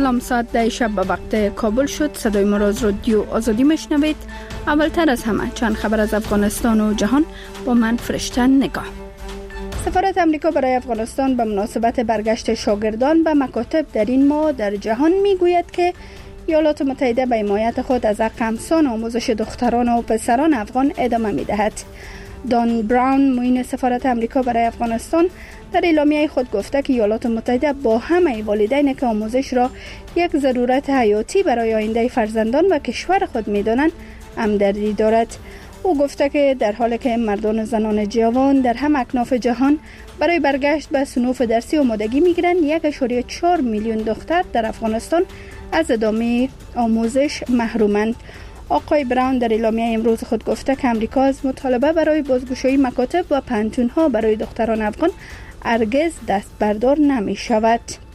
سلام، ساعت 10 شب به وقت کابل شد. صدای ما را از رادیو آزادی میشنوید. اولتر از همه چند خبر از افغانستان و جهان با من فرشته نگاه. سفارت امریکا برای افغانستان به مناسبت برگشت شاگردان به مکاتب در این ماه در جهان میگوید که ایالات متحده به حمایت خود از حق همسان آموزش دختران و پسران افغان ادامه میدهد. دان براون، معین سفارت امریکا برای افغانستان، در اعلامیه خود گفته که ایالات متحده با همه والدین که آموزش را یک ضرورت حیاتی برای آینده فرزندان و کشور خود می‌دانند همدردی دارد. او گفته که در حالی که مردان و زنان جوان در هم اکناف جهان برای برگشت به صنوف درسی آمادگی می‌گیرند، 1.4 میلیون دختر در افغانستان از ادامه آموزش محرومند. آقای براون در اعلامیه امروز خود گفته که امریکا از مطالبه برای بازگشایی مکاتب و پانتون‌ها برای دختران افغان هرگز دست بردار نمی شود.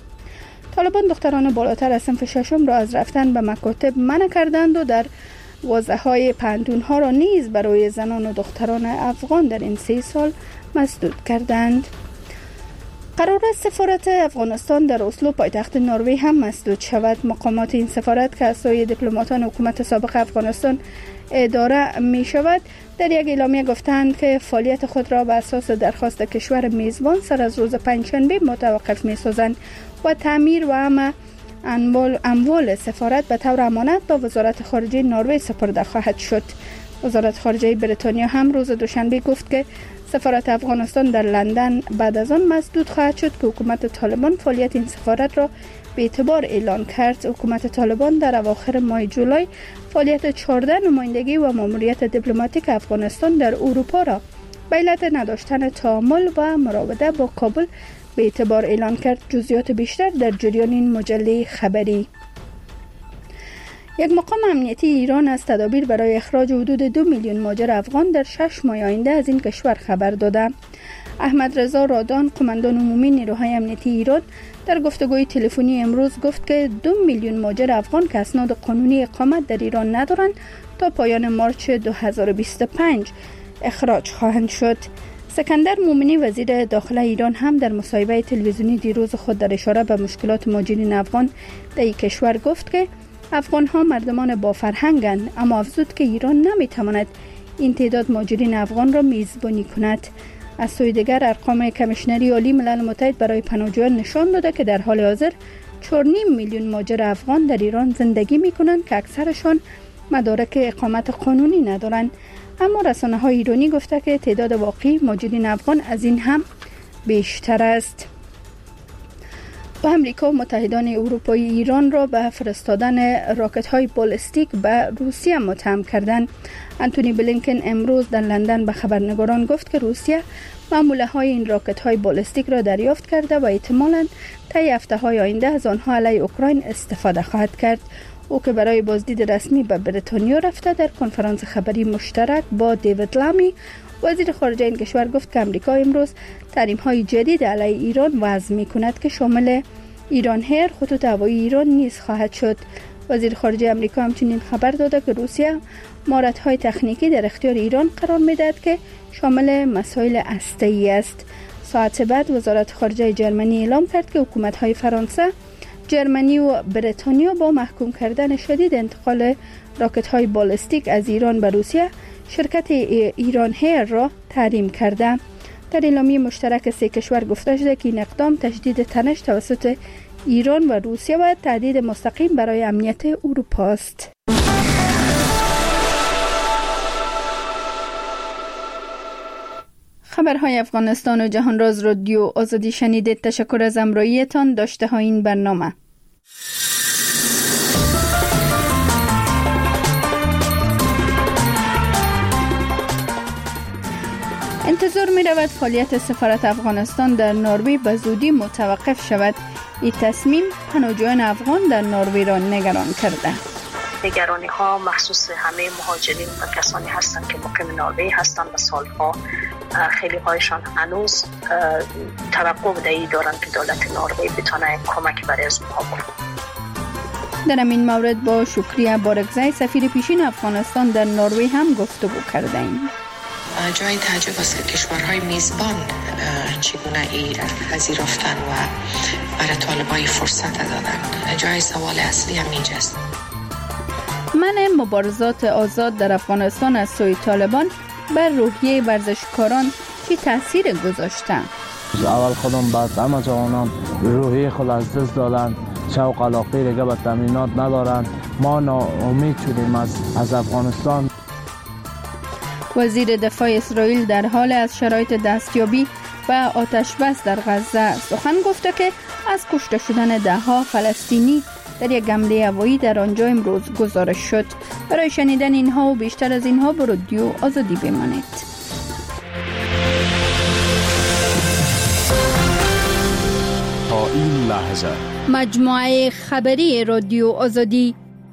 طالبان دختران بالاتر از صنف ششم را از رفتن به مکاتب منع کردند و در واضح‌های پانتون‌ها را نیز برای زنان و دختران افغان در این 3 سال مسدود کردند. قرار است سفارت افغانستان در اسلو پایتخت نروژ هم مسدود شود. مقامات این سفارت که از سوی دیپلماتان حکومت سابق افغانستان اداره می شود در یک اعلامیه گفتند که فعالیت خود را بر اساس درخواست کشور میزبان سر از روز پنجشنبه متوقف می سازند و تعمیر و همه اموال سفارت به طور امانت به وزارت خارجه نروژ سپرده خواهد شد. وزارت خارجه بریتانیا هم روز دوشنبه گفت که سفارت افغانستان در لندن بعد از آن مسدود خواهد شد که حکومت طالبان فعالیت این سفارت را به اعتبار اعلان کرد. حکومت طالبان در اواخر ماه جولای فعالیت 14 نمایندگی و ماموریت دیپلماتیک افغانستان در اروپا را به علت نداشتن تعامل و مراوده با کابل به اعتبار اعلان کرد. جزئیات بیشتر در جریان این مجله خبری. یک مقام امنیتی ایران از تدابیر برای اخراج حدود 2 میلیون مهاجر افغان در 6 ماه آینده از این کشور خبر داده. احمد رضا رادان، قماندان عمومی نیروهای امنیتی ایران، در گفتگوی تلفنی امروز گفت که 2 میلیون مهاجر افغان که اسناد قانونی اقامت در ایران ندارند تا پایان مارچ 2025 اخراج خواهند شد. سکندر مومنی، وزیر داخله ایران، هم در مصاحبه تلویزیونی دیروز خود در اشاره به مشکلات مهاجرین افغان در این کشور گفت که افغان ها مردمان با فرهنگند، اما افزود که ایران نمیتواند این تعداد مهاجرین افغان را میزبانی کند. از سوی دیگر ارقام کمیشنری عالی ملل متحد برای پناهجویان نشان داده که در حال حاضر 4.5 میلیون مهاجر افغان در ایران زندگی میکنند که اکثرشان مدارک اقامت قانونی ندارند. اما رسانه های ایرانی گفته که تعداد واقعی مهاجرین افغان از این هم بیشتر است. و امریکا و متحدان اروپایی ایران را به فرستادن راکت های بالستیک به روسیه متهم کردند. انتونی بلینکن امروز در لندن به خبرنگاران گفت که روسیه معموله های این راکت های بالستیک را دریافت کرده و احتمالاً طی هفته های آینده از آنها علیه اوکراین استفاده خواهد کرد. او که برای بازدید رسمی به بریتانیا رفته در کنفرانس خبری مشترک با دیوید لامی، وزیر خارجه این کشور، گفت که امریکا امروز تحریم‌های جدید علیه ایران وضع می‌کند که شامل ایران هیر، خطوط هوایی ایران نیز خواهد شد. وزیر خارجه امریکا همچنین خبر داده که روسیه مهارت‌های تکنیکی در اختیار ایران قرار می‌دهد که شامل مسائل هسته‌ای است. ساعت بعد وزارت خارجه جرمنی اعلام کرد که حکومت‌های فرانسه، جرمنی و بریتانیا با محکوم کردن شدید انتقال راکت‌های بالستیک از ایران به روسیه شرکت ایران هیر را تحریم کرده. در اعلامیه مشترک 3 کشور گفته شده که این اقدام تشدید تنش توسط ایران و روسیه و تهدید مستقیم برای امنیت اروپا است. خبرهای افغانستان و جهان را از رادیو آزادی شنیدید. تشکر از همراهیتان. داشته های این برنامه. انتظار می رود فعالیت سفارت افغانستان در نروژ به زودی متوقف شود. این تصمیم پناهجویان افغان در نروژ را نگران کرده. نگرانی ها مخصوص همه مهاجرین و کسانی هستند که مقیم نروژ هستند و سالها خیلی هایشان هنوز توقع بدهی دارند که دولت نروژ بتونه کمک برای از اونها بکنه. در این مورد با شکریه بارگزای، سفیر پیشین افغانستان در نروژ هم گفتگو کرده ایم. جای تعجب است که کشورهای میزبان چگونه ای پذیرفتن و برای طالبای فرصت دادن. جای سوال اصلی هم اینجاست. منع مبارزات آزاد در افغانستان از سوی طالبان بر روحیه ورزشکاران چه تأثیر گذاشته؟ اول خودم بعد همه جوانان روحیه خود از دست دادن، شوق علاقه دیگه به تمرینات ندارن. ما ناامید شدیم از افغانستان. وزیر دفاع اسرائیل در حال از شرایط دستیابی و آتش بس در غزه سخن گفته که از کشته شدن ده‌ها فلسطینی در یک حمله هوایی در آنجا امروز گزارش شد. برای شنیدن اینها و بیشتر از اینها به رادیو آزادی بمانید. تا این لحظه مجموعه خبری رادیو آزادی.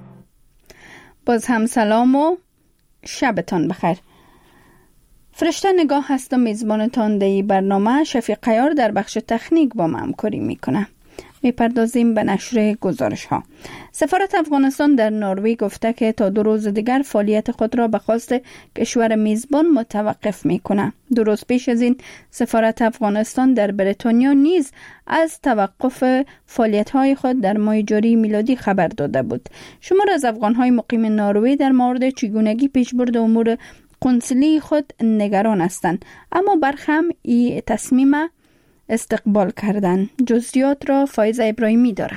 باز هم سلام و شبتان بخیر. فرشته نگاه هستم، میزبانتان در این برنامه. شفیق قیار در بخش تکنیک با ما همکاری میکنه. میپردازیم به نشر گزارش ها. سفارت افغانستان در نروژ گفته که تا 2 روز دیگر فعالیت خود را به خواست کشور میزبان متوقف میکنه. 2 روز پیش از این سفارت افغانستان در بریتانیا نیز از توقف فعالیت های خود در ماه جاری میلادی خبر داده بود. شمار از افغان های مقیم نروژ در مورد چگونگی پیشبرد امور قنصلی خود نگران هستند، اما برخی هم این تصمیم استقبال کردن. جزئیات را فایزه ابراهیمی داره.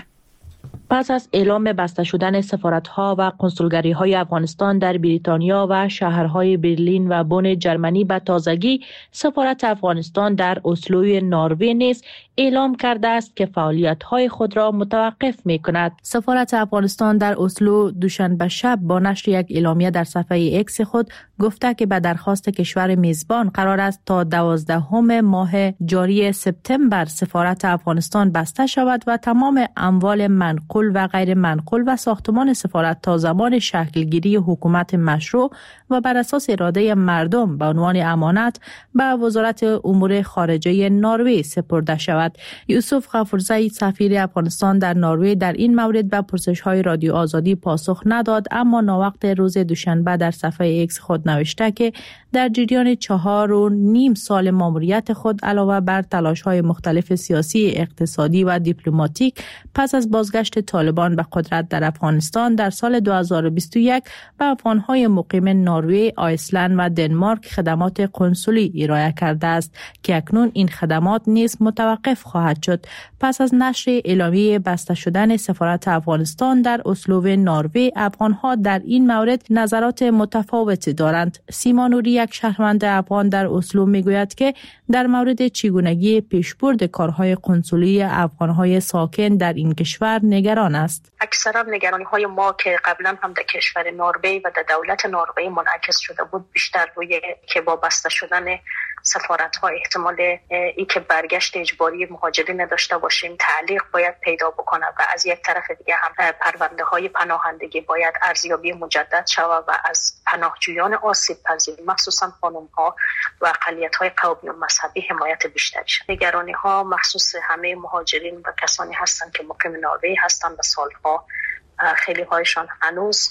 پس از اعلام بسته شدن سفارت‌ها و کنسولگری‌های افغانستان در بریتانیا و شهرهای برلین و بن جرمنی به تازگی، سفارت افغانستان در اسلوی نروژ نیز اعلام کرده است که فعالیت‌های خود را متوقف می‌کند. سفارت افغانستان در اسلو دوشنبه شب با نشر یک اعلامیه در صفحه ایکس خود گفته که به درخواست کشور میزبان قرار است تا 12 ماه جاری سپتامبر سفارت افغانستان بسته شود و تمام اموال منقول و غیر منقول و ساختمان سفارت تا زمان شکلگیری حکومت مشروع و بر اساس اراده مردم به عنوان امانت به وزارت امور خارجه نروژ سپرده شود. یوسف غفورزی سفیر افغانستان در نروژ در این مورد به پرسش‌های رادیو آزادی پاسخ نداد، اما ناوقت روز دوشنبه در صفحه ایکس خود نوشته که در جریان 4.5 سال ماموریت خود علاوه بر تلاش‌های مختلف سیاسی، اقتصادی و دیپلماتیک پس از بازگشت طالبان به قدرت در افغانستان در سال 2021 به افغان‌های مقیم نروژ، آیسلند و دنمارک خدمات کنسولی ارائه کرده است که اکنون این خدمات نیز متوقف خواهد شد. پس از نشر اعلامیه بسته شدن سفارت افغانستان در اسلو نروژ، افغان‌ها در این مورد نظرات متفاوتی دارند. سیما نوری، یک شهروند افغان در اسلو، میگوید که در مورد چگونگی پیشبرد کارهای کنسولی افغان‌های ساکن در این کشور نگران است. اکثرا نگرانی‌های ما که قبلا هم در کشور نروژ و در دولت نروژ منعکس شده بود، بیشتر روی که با بسته شدن سفارت‌ها احتمال ای که برگشت اجباری مهاجرین نداشته باشیم تعلیق باید پیدا بکنه و از یک طرف دیگه هم پرونده‌های پناهندگی باید ارزیابی مجدد شود و از پناهجویان آسیب پذیر مخصوصا خانم‌ها و اقلیت‌های قومی و مذهبی حمایت بیشتری شد. نگرانی‌ها مخصوص همه مهاجرین و کسانی هستند که مقیم نروژ هستند و سالها خیلی هایشان هنوز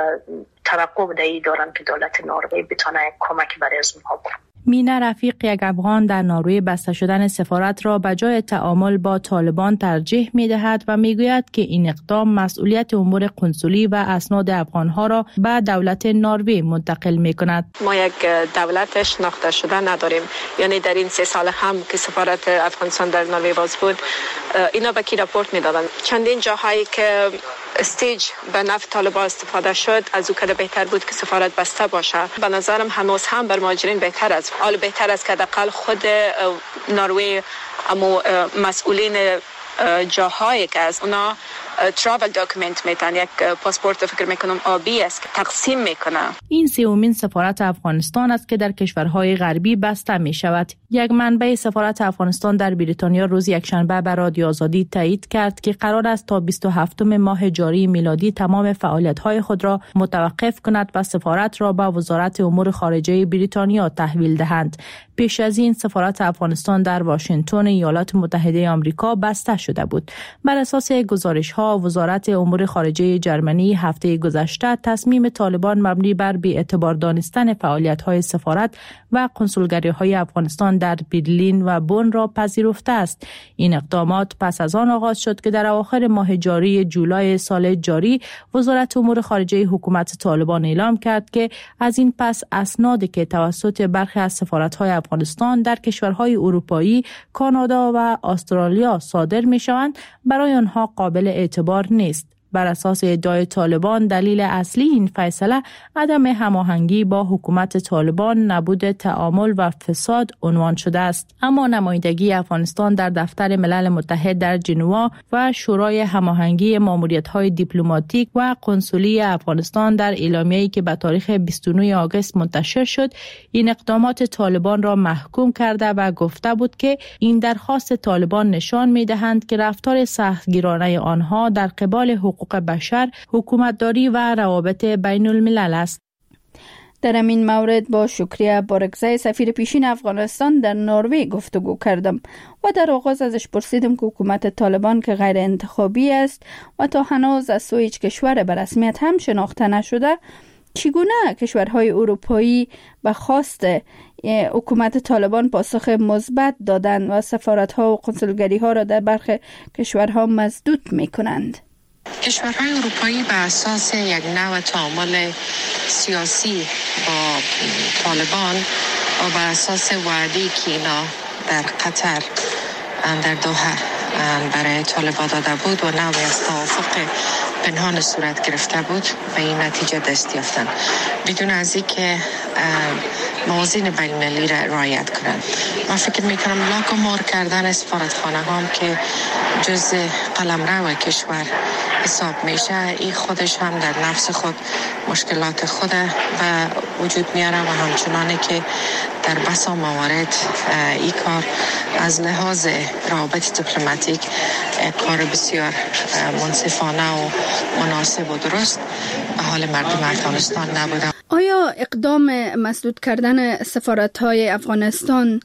توقع بدهی دارند که دولت نروژ بتونه کمک برای از اونها بکنه. مینا رفیق، یک افغان در نروژ، بسته شدن سفارت را به جای تعامل با طالبان ترجیح می‌دهد و میگوید که این اقدام مسئولیت امور کنسولی و اسناد افغان‌ها را به دولت نروژ منتقل می‌کند. ما یک دولت شناخته شده نداریم، یعنی در این 3 سال هم که سفارت افغانستان در نروژ باز بود، اینا به کی راپورت می‌دادن؟ چندین جاهایی که استیج به نفع طالبان استفاده شد، از او که بهتر بود که سفارت بسته باشه. به نظرم هنوز هم بر مهاجرین بهتر است که حداقل خود نروژ اما مسئولین جاهایی که از اونا ترافل داکیومنت میتن، یک پاسپورت فکر میکنم آبی است که تقسیم میکنه. این 3مین سفارت افغانستان است که در کشورهای غربی بسته می شود. یک منبع سفارت افغانستان در بریتانیا روز یکشنبه به رادیو آزادی تایید کرد که قرار است تا 27 ماه جاری میلادی تمام فعالیت‌های خود را متوقف کند و سفارت را به وزارت امور خارجه بریتانیا تحویل دهند. پیش از این سفارت افغانستان در واشنگتن ایالات متحده آمریکا بسته شده بود. بر اساس گزارش‌ها ها، وزارت امور خارجه جرمنی هفته گذشته تصمیم طالبان مبنی بر بی‌اعتبار دانستن فعالیت‌های سفارت و کنسولگری‌های افغانستان در برلین و بن را پذیرفته است. این اقدامات پس از آن آغاز شد که در اواخر ماه جاری جولای سال جاری وزارت امور خارجه حکومت طالبان اعلام کرد که از این پس اسنادی که توسط برخی از سفارت‌های افغانستان در کشورهای اروپایی، کانادا و استرالیا صادر می‌شوند برای آنها قابل اعتبار نیست. بر اساس ادعای طالبان دلیل اصلی این فیصله عدم هماهنگی با حکومت طالبان، نبود تعامل و فساد عنوان شده است. اما نمایندگی افغانستان در دفتر ملل متحد در ژنوا و شورای هماهنگی ماموریت‌های دیپلماتیک و کنسولی افغانستان در اعلامیه‌ای که به تاریخ 29 آگوست منتشر شد، این اقدامات طالبان را محکوم کرده و گفته بود که این درخواست طالبان نشان می‌دهند که رفتار سختگیرانه آنها در قبال حقوق بشر، حکومتداری و روابط بین الملل است. در این مورد با شکریه بارگزای سفیر پیشین افغانستان در نروژ گفتگو کردم و در آغاز ازش پرسیدم که حکومت طالبان که غیر انتخابی است و تا هنوز از سوی هیچ کشور به رسمیت هم شناخته نشده، چگونه کشورهای اروپایی به خواست حکومت طالبان پاسخ مثبت دادند و سفارت‌ها و کنسولگری‌ها را در برخی کشورها مسدود می‌کنند. کشورهای اروپایی به اساس یک نوع تعامل سیاسی با طالبان و به اساس وعده‌ای که اینا در قطر در دوحه برای طالبان داده بود و نوعی از توافق پنهان صورت گرفته بود و این نتیجه دست یافتند بدون از اینکه موازین بین‌المللی را رعایت کنند. من فکر میکنم لاک و مار کردن سفارتخانه هم که جز قلمرو کشور حساب میشه، این خودش هم در نفس خود مشکلات خود و وجود میاره و همچنانه که در بسا موارد این کار از لحاظ روابط دیپلماتیک کار بسیار منصفانه و مناسب و درست به حال مردم افغانستان نبوده. آیا اقدام مسدود کردن سفارت‌های افغانستان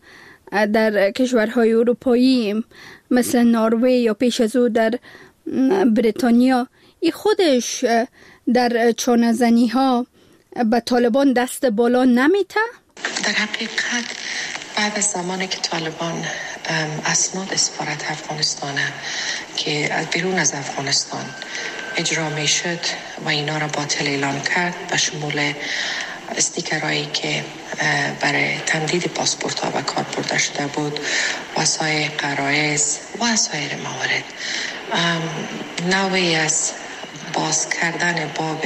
در کشورهای اروپایی مثل نروژ یا پیش از او در بریتانیا ای خودش در چانه‌زنی‌ها به طالبان دست بالا نمیته؟ در حقیقت بعد از زمانی که طالبان اسناد سفارت افغانستان که از بیرون از افغانستان اجرا می شد و اینا را باطل اعلام کرد، به شمول استیکرهایی که برای تمدید پاسپورت ها و کار برده شده بود، وسایل غرایز و سایر موارد، نوعی از باز کردن باب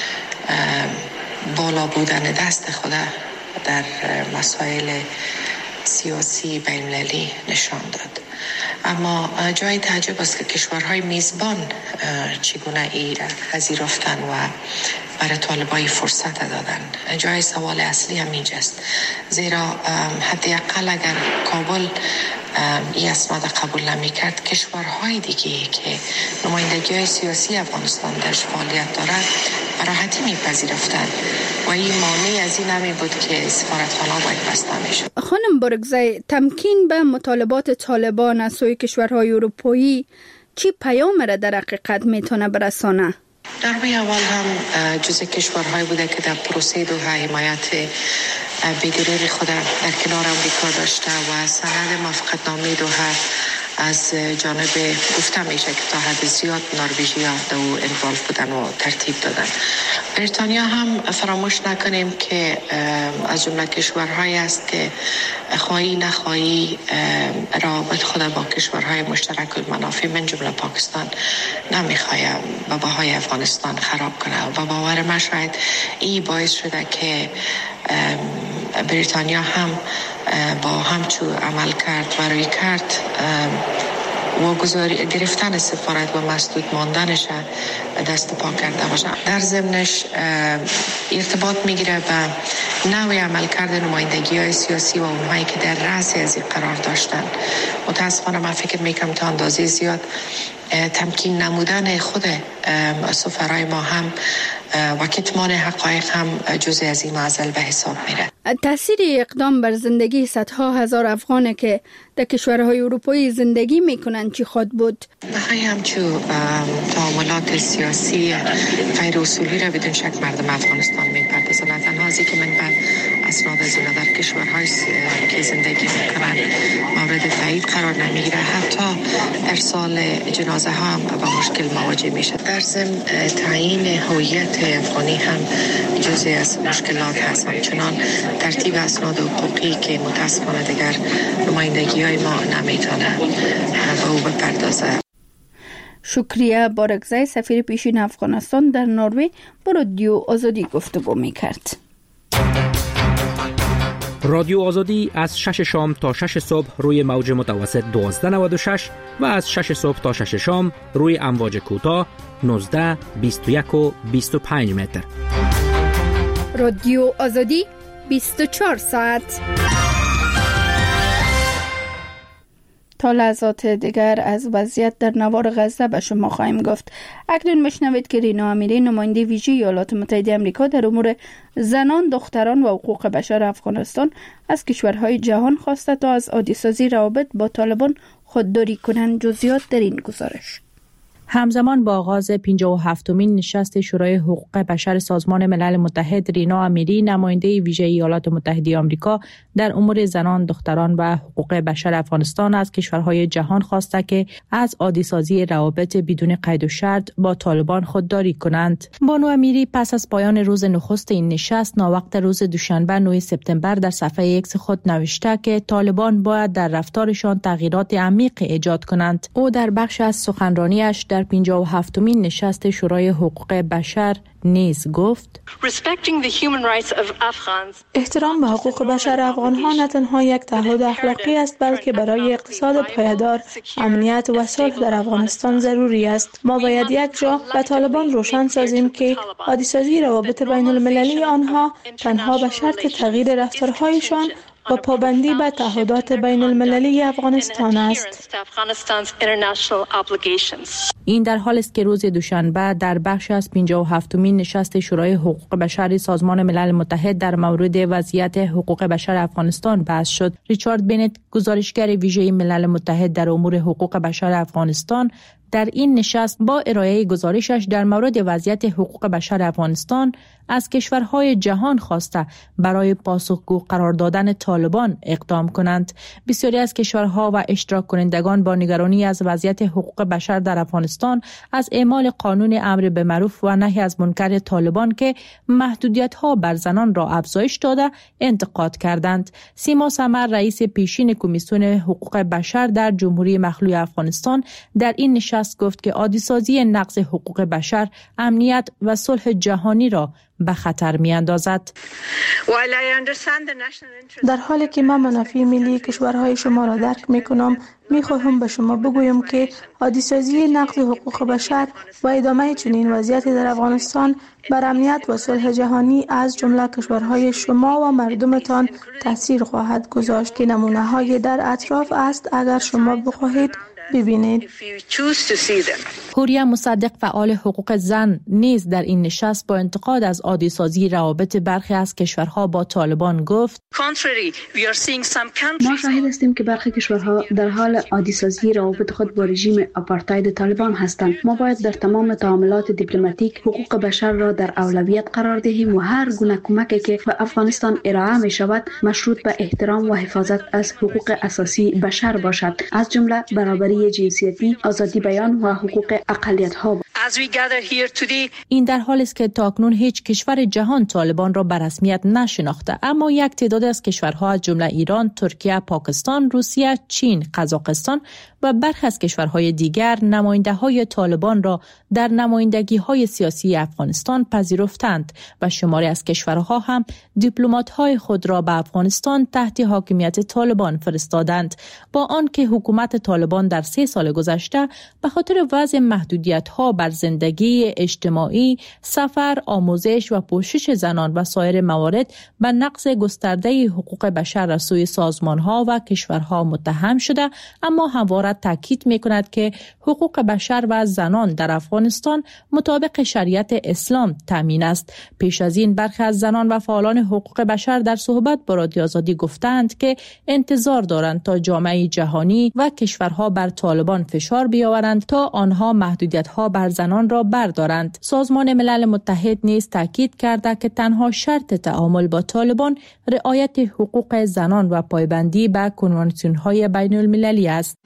بالا بودن دست خود در مسائل سیاسی بین‌المللی نشان داد. اما جای تعجب است که کشورهای میزبان چگونه ای را پذیرفتن و برای طالبان فرصت دادن. جای سوال اصلی هم اینجاست، زیرا حداقل اگر کابل این اسناد قبول نمی‌کرد، کشورهای دیگه که نمایندگی‌های سیاسی افغانستان درش فعالیت دارند به راحتی می‌پذیرفتند و این مانع از این نمی بود که سفارتخانه‌ها باید بسته می‌شد. خانم بارگزای، تمکین به مطالبات طالبان از سوی کشورهای اروپایی چی پیام را در حقیقت میتونه برسانه؟ در اول هم جزء کشورهای بوده که در پروسه دوحه حمایت بی‌دریغ خود در کنار آمریکا داشته و سند موافقتنامه دوحه از جانب گفته میشه که تا حد زیاد نروژیا در او انوالو بودن و ترتیب دادن. بریتانیا هم فراموش نکنیم که از جمله کشورهایی است که خواهی نخواهی روابط خود با کشورهای مشترک المنافع من جمله پاکستان نمیخواه و بهای افغانستان خراب کنه و باور من شاید این باعث شده که بریتانیا هم با همچون عمل کرد و روی کرد واگذاری گرفتن سفارت و مسدود ماندنش دست پا کرده باشه. در ضمنش ارتباط میگیره به نوع عملکرد نمایندگی‌های سیاسی و اونهایی که در رأس از این قرار داشتن. متاسفانه من فکر میکنم تا اندازه زیاد تمکین نمودن خود سفرای ما هم و کتمان حقایق هم جزء از این معضل به حساب میره. تاثیر اقدام بر زندگی صدها هزار افغان که در کشورهای اروپایی زندگی میکنند چی خود بود؟ نهایی همچو تعاملات سیاسی غیر اصولی را بدون شک مردم افغانستان میپردازند. تنها ازی که من بر اسناد از اینا در کشورهای که زندگی میکنند مورد تایید قرار نمیگیره، حتی ارسال جنازه هم با مشکل مواجه میشه. در ضمن تعیین هویت افغانی هم جزئی از مشکلات هست. همچنان ترتیب اسناد حقوقی که متاسفانه دیگر نمایندگی های ما نمیتونه به او بپردازه. شکریه بارکزی سفیر پیشین افغانستان در نروژ با رادیو آزادی گفتگو میکرد. رادیو آزادی از 6 شام تا 6 صبح روی موج متوسط 1296 و از 6 صبح تا 6 شام روی امواج کوتاه 19 21 و 25 متر. رادیو آزادی 24 ساعت. تا لحظات دیگر از وضعیت در نوار غزه به شما خواهیم گفت. اکنون میشنوید که رینا امیری نماینده ویژه ایالات متحده آمریکا در امور زنان، دختران و حقوق بشر افغانستان از کشورهای جهان خواسته تا از عادی‌سازی روابط با طالبان خودداری کنند. جزئیات در این گزارش. همزمان با آغاز 57مین نشست شورای حقوق بشر سازمان ملل متحد، رینا امیری نماینده ویژه ایالات متحده آمریکا در امور زنان، دختران و حقوق بشر افغانستان از کشورهای جهان خواسته که از عادی‌سازی روابط بدون قید و شرط با طالبان خودداری کنند. بانو امیری پس از پایان روز نخست این نشست ناوقت روز دوشنبه 9 سپتامبر در صفحه ایکس خود نوشته که طالبان باید در رفتارشان تغییرات عمیق ایجاد کنند. او در بخش از سخنرانیش در 57مین نشست شورای حقوق بشر نیز گفت: احترام به حقوق بشر افغان‌ها نه تنها یک تعهد اخلاقی است بلکه برای اقتصاد پایدار، امنیت و صلح در افغانستان ضروری است. ما باید یک جا به طالبان روشن سازیم که عادی‌سازی روابط بین المللی آنها تنها به شرط تغییر رفتارهایشان و پابندی به تعهدات بین المللی افغانستان است. این در حالی است که روز دوشنبه در بخش از 57مین نشست شورای حقوق بشر سازمان ملل متحد در مورد وضعیت حقوق بشر افغانستان بحث شد. ریچارد بنت، گزارشگر ویژه ملل متحد در امور حقوق بشر افغانستان، در این نشست با ارائه گزارشش در مورد وضعیت حقوق بشر افغانستان از کشورهای جهان خواسته برای پاسخگو قرار دادن طالبان اقدام کنند. بسیاری از کشورها و اشتراک کنندگان با نگرانی از وضعیت حقوق بشر در افغانستان از اعمال قانون امر به معروف و نهی از منکر طالبان که محدودیت‌ها بر زنان را افزایش داده انتقاد کردند. سیما سمر، رئیس پیشین کمیسیون حقوق بشر در جمهوری مخلوع افغانستان، در این نشست گفت که عادی‌سازی نقض حقوق بشر امنیت و صلح جهانی را به خطر می اندازد. در حالی که من منافع ملی کشورهای شما را درک می کنم، می خواهم به شما بگویم که عادی‌سازی نقض حقوق بشر و ادامه چنین وضعیتی در افغانستان بر امنیت و صلح جهانی از جمله کشورهای شما و مردمتان تاثیر خواهد گذاشت که نمونه‌های در اطراف است اگر شما بخواهید ببینید. حوریه مصدق، فعال حقوق زن، نیز در این نشست با انتقاد از عادی‌سازی روابط برخی از کشورها با طالبان گفت: ما شاهد هستیم که برخی کشورها در حال عادی‌سازی روابط خود با رژیم آپارتاید طالبان هستند. ما باید در تمام تعاملات دیپلماتیک حقوق بشر را در اولویت قرار دهیم و هر گونه کمکی که به افغانستان ارائه می شود مشروط به احترام و حفاظت از حقوق اساسی بشر باشد، از جمله برابری جنسیتی، آزادی بیان و حقوق اقلیت‌ها. این در حالی است که تاکنون هیچ کشور جهان طالبان را به رسمیت نشناخته، اما یک تعداد از کشورها از جمله ایران، ترکیه، پاکستان، روسیه، چین، قزاقستان و برخی از کشورهای دیگر نماینده‌های طالبان را در نمایندگی‌های سیاسی افغانستان پذیرفتند و شماری از کشورها هم دیپلمات‌های خود را به افغانستان تحت حاکمیت طالبان فرستادند، با آنکه حکومت طالبان در 3 سال گذشته به خاطر وضع محدودیت‌ها بر زندگی اجتماعی، سفر، آموزش و پوشش زنان و سایر موارد به نقض گسترده حقوق بشر از سوی سازمان‌ها و کشورها متهم شده، اما همواره تاکید می‌کند که حقوق بشر و زنان در افغانستان مطابق شریعت اسلام تامین است. پیش از این برخی از زنان و فعالان حقوق بشر در صحبت با رادیو آزادی گفتند که انتظار دارند تا جامعه جهانی و کشورها بر طالبان فشار بیاورند تا آنها محدودیت‌ها بر زنان را بردارند. سازمان ملل متحد نیز تاکید کرده که تنها شرط تعامل با طالبان رعایت حقوق زنان و پایبندی به کنوانسیون‌های بین‌المللی است.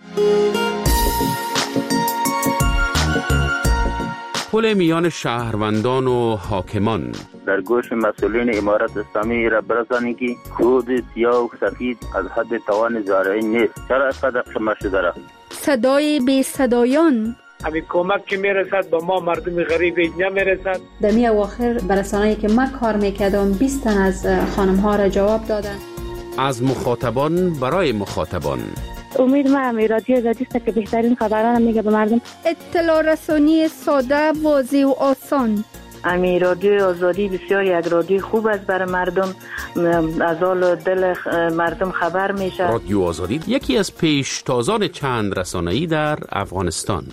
پل میان شهروندان و حاکمان در گوش مسئولین امارت اسلامی را برسانید که خود سیاه و سفید از حد توان زارعی نیست. چرا اینقدر خمه شده را؟ صدای بی صدایان، همین کمک که میرسد با ما مردم غریب نمیرسد. دمی اواخر برسانه‌ای که ما کار میکردم 20 تن از خانم ها را جواب دادن. از مخاطبان برای مخاطبان. امید ما رادیو آزادی است که بهترین خبران میگه به مردم. اطلاع رسانی ساده، واضح و آسان. رادیو آزادی بسیار یک رادیو خوب است برای مردم، از حال دل مردم خبر میشه. رادیو آزادی یکی از پیشتازان چند رسانه‌ای در افغانستان.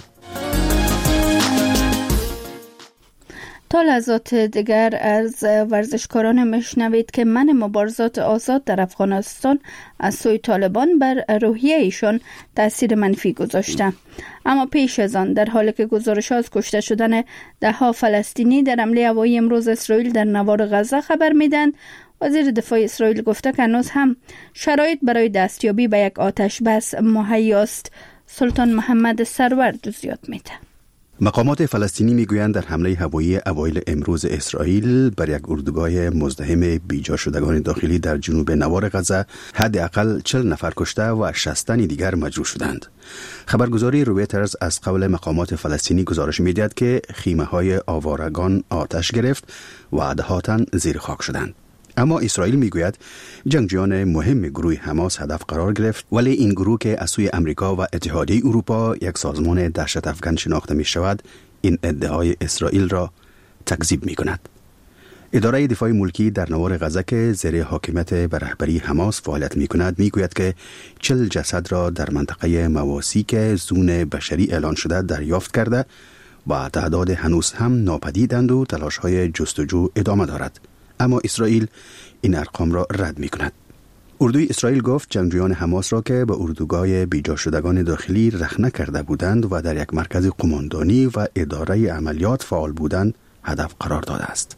تا لحظات دیگر از ورزشکاران میشنوید که من مبارزات آزاد در افغانستان از سوی طالبان بر روحیه ایشان تاثیر منفی گذاشته. اما پیش از آن، در حالی که گزارش از کشته شدن ده‌ها فلسطینی در حمله هوایی امروز اسرائیل در نوار غزه خبر میدن، وزیر دفاع اسرائیل گفته که هنوز هم شرایط برای دستیابی به یک آتش بس مهیاست. سلطان محمد سرور جزئیات میده. مقامات فلسطینی میگویند در حمله هوایی اوایل امروز اسرائیل بر یک اردوگاه مزدحم بیجا شدگان داخلی در جنوب نوار غزه حداقل 40 نفر کشته و 60 تن دیگر مجروح شدند. خبرگزاری رویترز از قول مقامات فلسطینی گزارش می‌دهد که خیمه‌های آوارگان آتش گرفت و ده تن زیر خاک شدند. اما اسرائیل میگوید جنگجویان مهم گروه حماس هدف قرار گرفت، ولی این گروه که از سوی امریکا و اتحادیه اروپا یک سازمان دهشت افکن شناخته می شود، این ادعای اسرائیل را تکذیب می کند. اداره دفاع ملکی در نوار غزه که زیر حاکمیت به رهبری حماس فعالیت می کند میگوید که 40 جسد را در منطقه مواسی که زون بشری اعلان شده دریافت کرده و تعداد هنوز هم ناپدیدند و تلاش‌های جستجو ادامه دارد. اما اسرائیل این ارقام را رد می کند. اردوی اسرائیل گفت جنگجویان حماس را که به اردوگاه بیجا شدگان داخلی رخنه کرده بودند و در یک مرکز قماندانی و اداره عملیات فعال بودند هدف قرار داده است.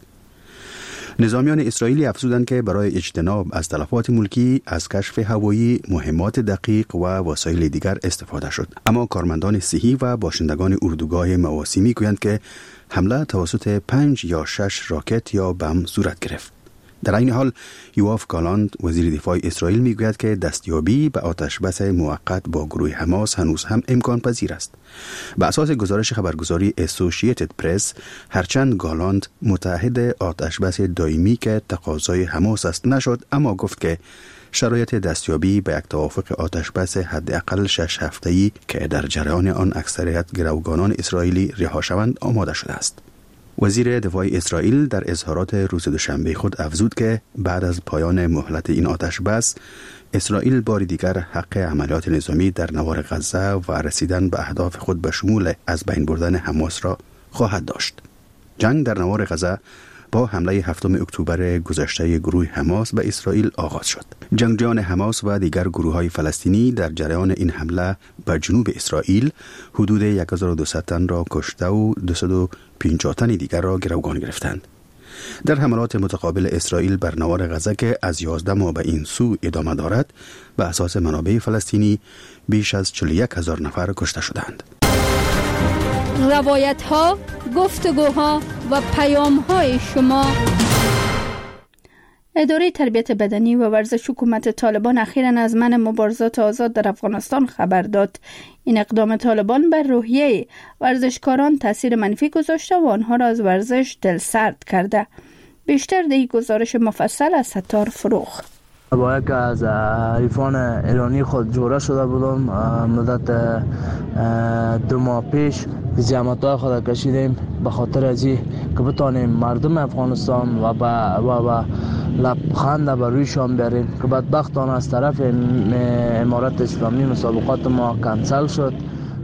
نظامیان اسرائیلی افزودند که برای اجتناب از تلفات ملکی از کشف هوایی مهمات دقیق و وسایل دیگر استفاده شد. اما کارمندان صحی و باشندگان اردوگاه مواسی میگویند که حمله توسط 5 یا 6 راکت یا بم صورت گرفت. در این حال یواف گالاند وزیر دفاع اسرائیل میگوید که دستیابی به آتشبس موقت با گروه حماس هنوز هم امکان پذیر است. به اساس گزارش خبرگزاری اسوسییتد پرس، هرچند گالاند متحد آتشبس دائمی که تقاضای حماس است نشد، اما گفت که شرایط دستیابی به یک توافق آتشبس حداقل 6 هفته‌ای که در جریان آن اکثریت گروگانان اسرائیلی رها شوند آماده شده است. وزیر دفاع اسرائیل در اظهارات روز دوشنبه خود افزود که بعد از پایان مهلت این آتش بس، اسرائیل بار دیگر حق عملیات نظامی در نوار غزه و رسیدن به اهداف خود به شمول از بین بردن حماس را خواهد داشت. جنگ در نوار غزه با حمله 7 اکتبر گذشته گروه حماس به اسرائیل آغاز شد. جنگجویان حماس و دیگر گروه‌های فلسطینی در جریان این حمله به جنوب اسرائیل حدود 1200 تن را کشته و 250 تن دیگر را گروگان گرفتند. در حملات متقابل اسرائیل بر نوار غزه که از 11 ماه به این سو ادامه دارد، به اساس منابع فلسطینی بیش از 41,000 نفر کشته شدند. روایت ها، گفتگوها و پیام های شما. اداره تربیت بدنی و ورزش حکومت طالبان اخیراً از منع مبارزات آزاد در افغانستان خبر داد. این اقدام طالبان بر روحیه ورزشکاران تاثیر منفی گذاشته و آنها را از ورزش دلسرد کرده. بیشتر در گزارش مفصل از ستار فروغ. با یک از حریفان ایرانی خود جوره شده بودم. مدت 2 ماه پیش زحمت‌های خود کشیدیم به خاطر ازی که بتانیم مردم افغانستان و لبخند به رویشان بیاریم که بدبختانه از طرف امارت اسلامی مسابقات ما کنسل شد.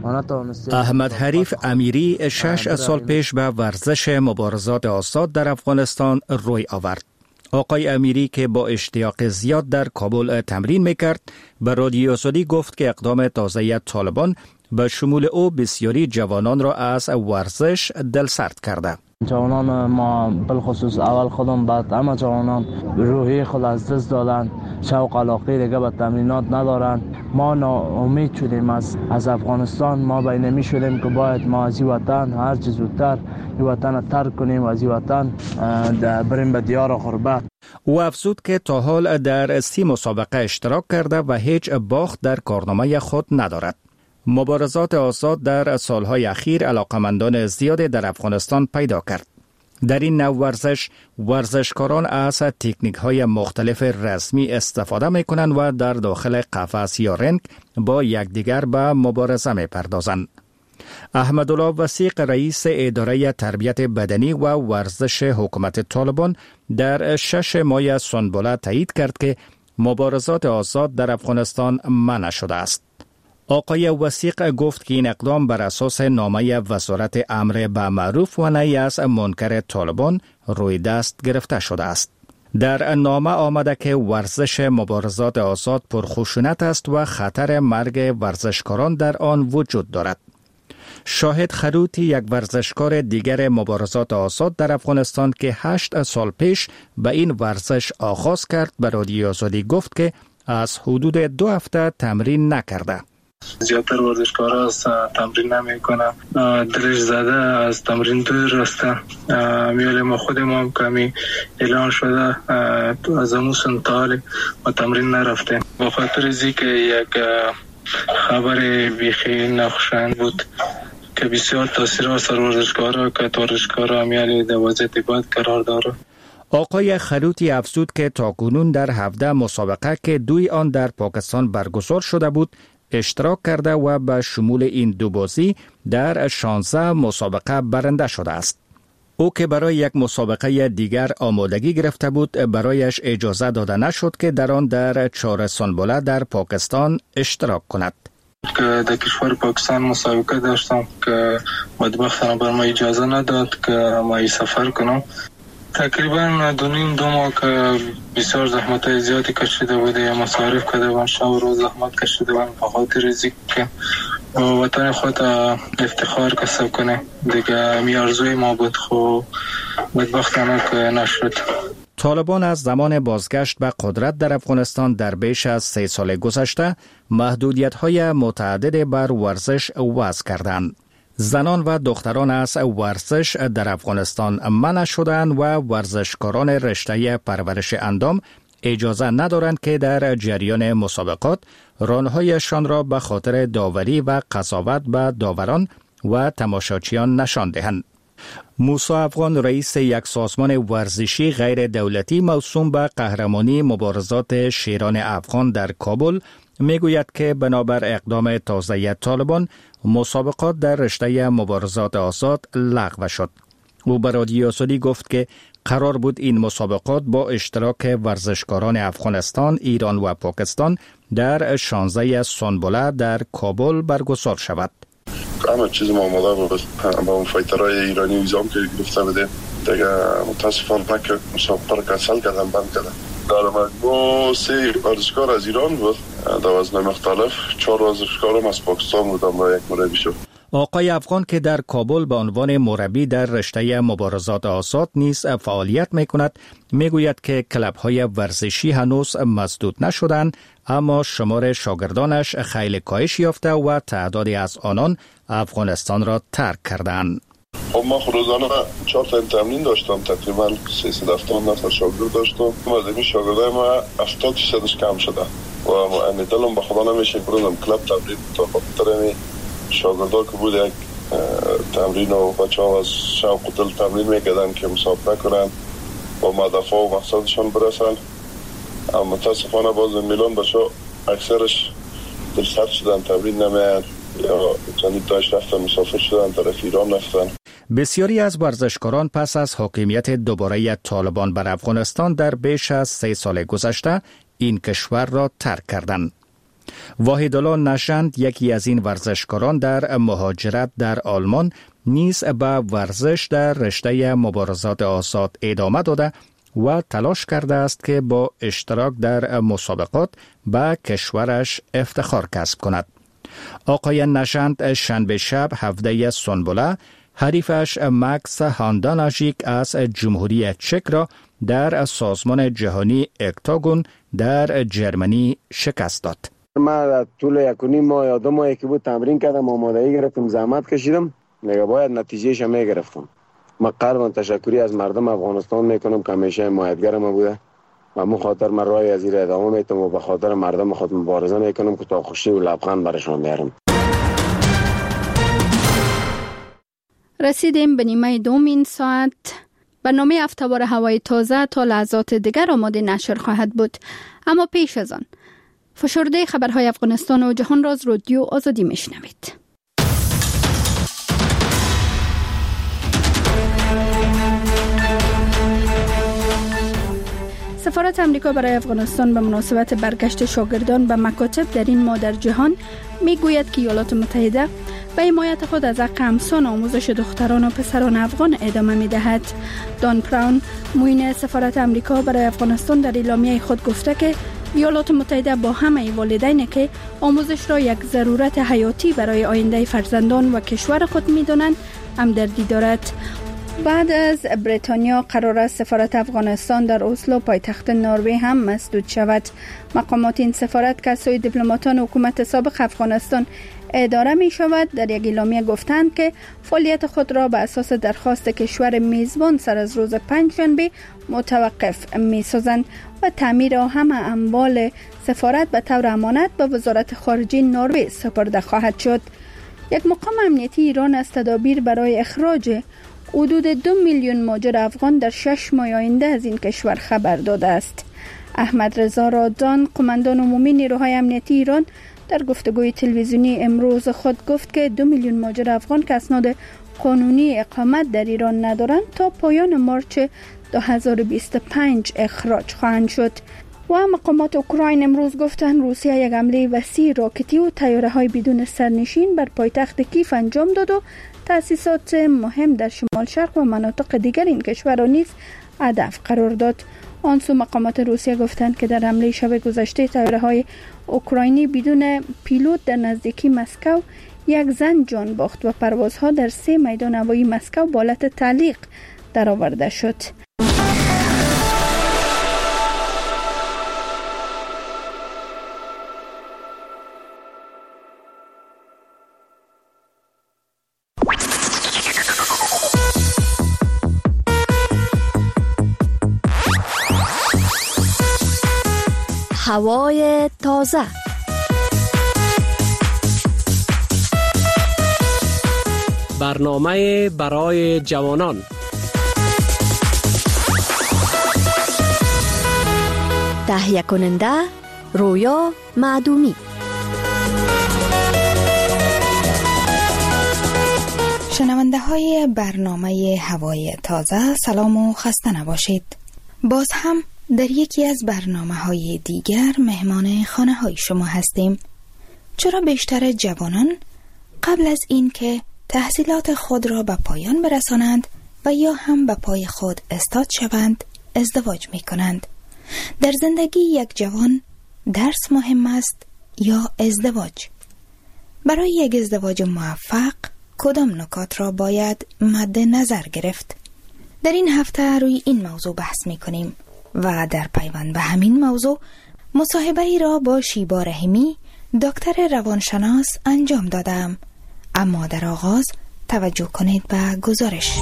احمد حریف امیری 6 سال پیش به ورزش مبارزات آزاد در افغانستان روی آورد. آقای امیری که با اشتیاق زیاد در کابل تمرین میکرد به رادیو آزادی گفت که اقدام تازه طالبان به شمول او بسیاری جوانان را از ورزش دلسرد کرده. جوانان ما بالخصوص اول خودم بعد همه جوانان روحی خود از دست دادن، شوق علاقه دیگه به تمرینات ندارن. ما ناامید شدیم از افغانستان. ما بین نمی شدیم که باید ما از این وطن هر چه زودتر این وطن ترک کنیم، از این وطن بریم به دیار غربت. او افزود که تا حال در 30 مسابقه اشتراک کرده و هیچ باخت در کارنامه خود ندارد. مبارزات آزاد در سالهای اخیر علاقمندان زیادی در افغانستان پیدا کرد. در این نوع ورزش، ورزشکاران از تکنیک‌های مختلف رسمی استفاده می‌کنند و در داخل قفس یا رنگ با یکدیگر به مبارزه می‌پردازند. احمدالله وثیق رئیس اداره تربیت بدنی و ورزش حکومت طالبان در 6 ماه سنبله تایید کرد که مبارزات آزاد در افغانستان منع شده است. آقای وثیق گفت که این اقدام بر اساس نامه وزارت امر به معروف و نهی از منکر طالبان روی دست گرفته شده است. در نامه آمده که ورزش مبارزات آزاد پرخشونت است و خطر مرگ ورزشکاران در آن وجود دارد. شاهد خروتی یک ورزشکار دیگر مبارزات آزاد در افغانستان که 8 سال پیش به این ورزش آغاز کرد به رادیو آزادی گفت که از حدود 2 هفته تمرین نکرده. زیادتر ورزشکارا از تمرین نمیکنن، دلش زده از تمرین دور رسته. میاله ما خود ما هم کمی اعلان شده از امون سنتال و تمرین نرفته با خاطر ازی که یک خبر بیخی نخوشایند بود که بسیار تاثیر سر ورزشکارا که ورزشکارا میاله در وضعیت بد قرار داره. آقای خروتی افزود که تاکنون در 17 مسابقه که 2 آن در پاکستان برگزار شده بود اشتراک کرده و به شمول این 2 بازی در 16 مسابقه برنده شده است. او که برای یک مسابقه دیگر آمادگی گرفته بود برایش اجازه داده نشد که در آن در 4 سنبله در پاکستان اشتراک کند. که در کشور پاکستان مسابقه داشتم که بدبختانه بر ما اجازه نداد که ما سفر کنم. تقریبا 2 ماه که بسیار زحمت زیادی کشیده بوده، مصارف کرده بودم، شب و روز زحمت کشیده بودم به خاطر ریزی که وطن خود افتخار کسب کنه. دیگه می آرزوی ما بود خو بدبختانه که نشد. طالبان از زمان بازگشت به قدرت در افغانستان در بیش از 3 سال گذشته محدودیت‌های متعدد بر ورزش وضع کردند. زنان و دختران از ورزش در افغانستان منع شدند و ورزشکاران رشته پرورش اندام اجازه ندارند که در جریان مسابقات رانهایشان را به خاطر داوری و قضاوت به داوران و تماشاچیان نشان دهند. موسی افغان رئیس یک سازمان ورزشی غیر دولتی موسوم به قهرمانی مبارزات شیران افغان در کابل میگوید که بنابر اقدام تازه طالبان مسابقات در رشته مبارزات آزاد لغو شد. او به رادیو آزادی گفت که قرار بود این مسابقات با اشتراک ورزشکاران افغانستان، ایران و پاکستان در 16 سنبله در کابل برگزار شود. همه چیز معامله با اون فایترهای ایرانی ویزام که گرفته بده دیگه متاسفانه که مسابقه را کنسل کردن، بند کردن. در مجموع 3 ورزشکار از ایران بود در وزن مختلف، 4 ورزشکار هم از پاکستان بودن و 1 مربی شد. آقای افغان که در کابل به عنوان مربی در رشته مبارزات آزاد نیز فعالیت می‌کند میگوید که کلب‌های ورزشی هنوز مسدود نشدند، اما شمار شاگردانش خیلی کاهش یافته و تعدادی از آنان افغانستان را ترک کردند. خب ما روزانه 4 تا تمرین داشتم، تقریبا 370 نفر شاگرد داشتم. از این شاگردای ما 80% کم شده و من دلم به خدا نمیشه برونم کلاب تمرین تا خاطر شاگردا که بود یک تمرین و بچه‌ها از شوق و دل تمرین میکردن که مسابقه کنن و هدف و مقصدشون برسن. اما متاسفانه باز میلان بچه‌ها اکثرش دلسرد شدن، تمرین نمیان یا چندین تاش رفتن مسافر شدن طرف ایران رفتن. بسیاری از ورزشکاران پس از حاکمیت دوباره طالبان بر افغانستان در بیش از 3 سال گذشته این کشور را ترک کردند. واحدالله نژند یکی از این ورزشکاران در مهاجرت در آلمان نیز به ورزش در رشته مبارزات آزاد ادامه داده و تلاش کرده است که با اشتراک در مسابقات به کشورش افتخار کسب کند. آقای نژند شنبه شب 17 سنبله حریفش مکس هانداناژیک از جمهوری چک را در سازمان جهانی اکتاگون در جرمنی شکست داد. من طول 1.5 ماه یا 2 ماهی که بود تمرین کردم، آمادگی گرفتم، زحمت کشیدم، دیگه باید نتیجهش هم میگرفتم. من قلبا تشکری از مردم افغانستان میکنم که همیشه حمایتگر ما بوده و من خاطر من راه از این ادامه میتم و به خاطر مردم خود مبارزه میکنم که تا خوشی و لبخند برشان بیارم. رسیدیم به نیمه دومین ساعت. برنامه هفته‌وار هوای تازه تا لحظات دیگر آماده نشر خواهد بود، اما پیش از آن فشرده خبرهای افغانستان و جهان را از رادیو آزادی میشنوید. سفارت امریکا برای افغانستان به مناسبت برگشت شاگردان به مکاتب در این ماه در جهان میگوید که ایالات متحده به حمایت خود از حق همسان آموزش دختران و پسران افغان ادامه می‌دهد. دان براون، معین سفارت امریکا برای افغانستان، در اعلامیه خود گفته که ایالات متحده با همه والدینی که آموزش را یک ضرورت حیاتی برای آینده فرزندان و کشور خود می‌دانند همدردی دارد. بعد از بریتانیا قرار است سفارت افغانستان در اسلو پایتخت نروژ هم مسدود شود. مقامات این سفارت که از سوی دیپلماتان حکومت سابق افغانستان اداره می شود در یک اعلامیه گفتند که فعالیت خود را به اساس درخواست کشور میزبان سر از روز 5 شنبه متوقف می سازند و تعمیر همه اموال سفارت به طور امانت به وزارت خارجه نروژ سپرده خواهد شد. یک مقام امنیتی ایران از تدابیر برای اخراج حدود 2 میلیون مهاجر افغان در 6 ماه آینده از این کشور خبر داده است. احمد رضا رادان، قماندان عمومی نیروهای امنیتی ایران، در گفتگوی تلویزیونی امروز خود گفت که 2 میلیون مهاجر افغان که اسناد قانونی اقامت در ایران ندارند تا پایان مارچ 2025 اخراج خواهند شد. و مقامات اوکراین امروز گفتند روسیه یک حمله وسیع راکتی و طیاره‌های بدون سرنشین بر پایتخت کیف انجام داد و تأسیسات مهم در شمال شرق و مناطق دیگر این کشور را نیز هدف قرار داد. آن سو مقامات روسیه گفتند که در حمله شب گذشته طیاره‌های اوکراینی بدون پیلوت در نزدیکی مسکو یک زن جان باخت و پروازها در 3 میدان هوایی مسکو به حالت تعلیق درآورده شد. هوای تازه. برنامه برای جوانان. تهیه کننده رویا معدومی. شنونده های برنامه هوای تازه، سلام و خسته نباشید. باز هم در یکی از برنامه‌های دیگر مهمان خانه‌های شما هستیم. چرا بیشتر جوانان قبل از این که تحصیلات خود را به پایان برسانند و یا هم به پای خود استاد شوند ازدواج می کنند؟ در زندگی یک جوان درس مهم است یا ازدواج؟ برای یک ازدواج موفق کدام نکات را باید مد نظر گرفت؟ در این هفته روی این موضوع بحث می کنیم و در پیوند به همین موضوع مصاحبه ای را با شیبا رحیمی، دکتر روانشناس انجام دادم. اما در آغاز توجه کنید به گزارش.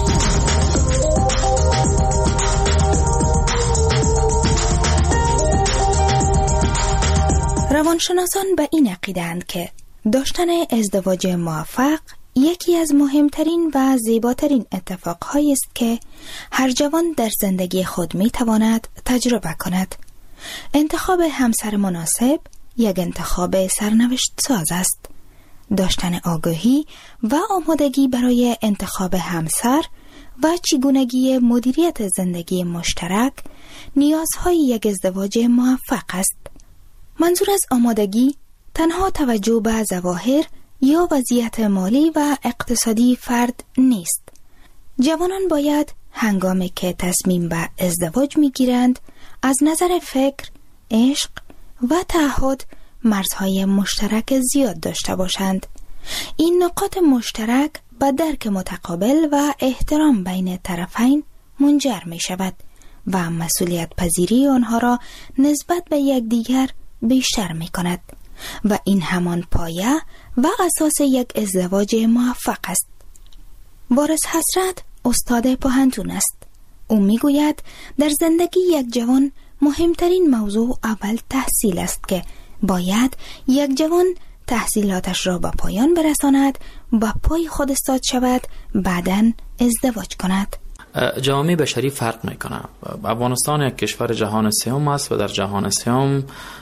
روانشناسان به این عقیده‌اند که داشتن ازدواج موفق یکی از مهمترین و زیباترین اتفاقهایی است که هر جوان در زندگی خود میتواند تجربه کند. انتخاب همسر مناسب یک انتخاب سرنوشت ساز است داشتن آگاهی و آمادگی برای انتخاب همسر و چگونگی مدیریت زندگی مشترک نیازهای یک ازدواج موفق است. منظور از آمادگی تنها توجه به ظواهر یا وضعیت مالی و اقتصادی فرد نیست. جوانان باید هنگامی که تصمیم به ازدواج میگیرند از نظر فکر، عشق و تعهد مرزهای مشترک زیاد داشته باشند. این نقاط مشترک به درک متقابل و احترام بین طرفین منجر می شود و مسئولیت پذیری آنها را نسبت به یکدیگر بیشتر می کند و این همان پایه و اساس یک ازدواج موفق است. وارث حسرت استاد پوهنتون است. او می گوید در زندگی یک جوان مهمترین موضوع اول تحصیل است که باید یک جوان تحصیلاتش را به پایان برساند، به پای خود استاد شود، بعداً ازدواج کند. جامعه بشری فرق میکنه. افغانستان یک کشور جهان سوم است و در جهان سوم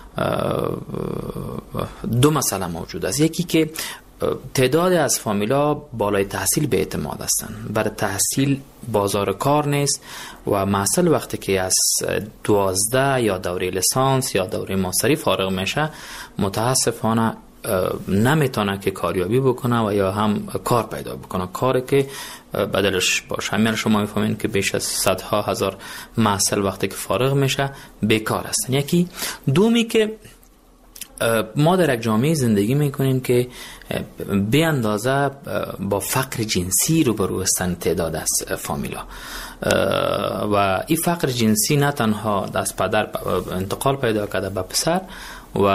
دو مسئله موجود است. یکی که تعداد از فامیلا بالای تحصیل به اعتماد هستند. برای تحصیل بازار کار نیست و محصل وقتی که از 12 یا دوره لیسانس یا دوره ماستری فارغ میشه متاسفانه نمیتونه که کاریابی بکنه و یا هم کار پیدا بکنه، کاری که بدلش باشه. همین شما میفهمین که بیش از صدها هزار محصل وقتی که فارغ میشه بیکار هستن. یکی دومی که ما در یک جامعه زندگی میکنیم که به اندازه با فقر جنسی روبرو هستند تعداد از فامیلا و این فقر جنسی نه تنها از پدر انتقال پیدا کرده به پسر و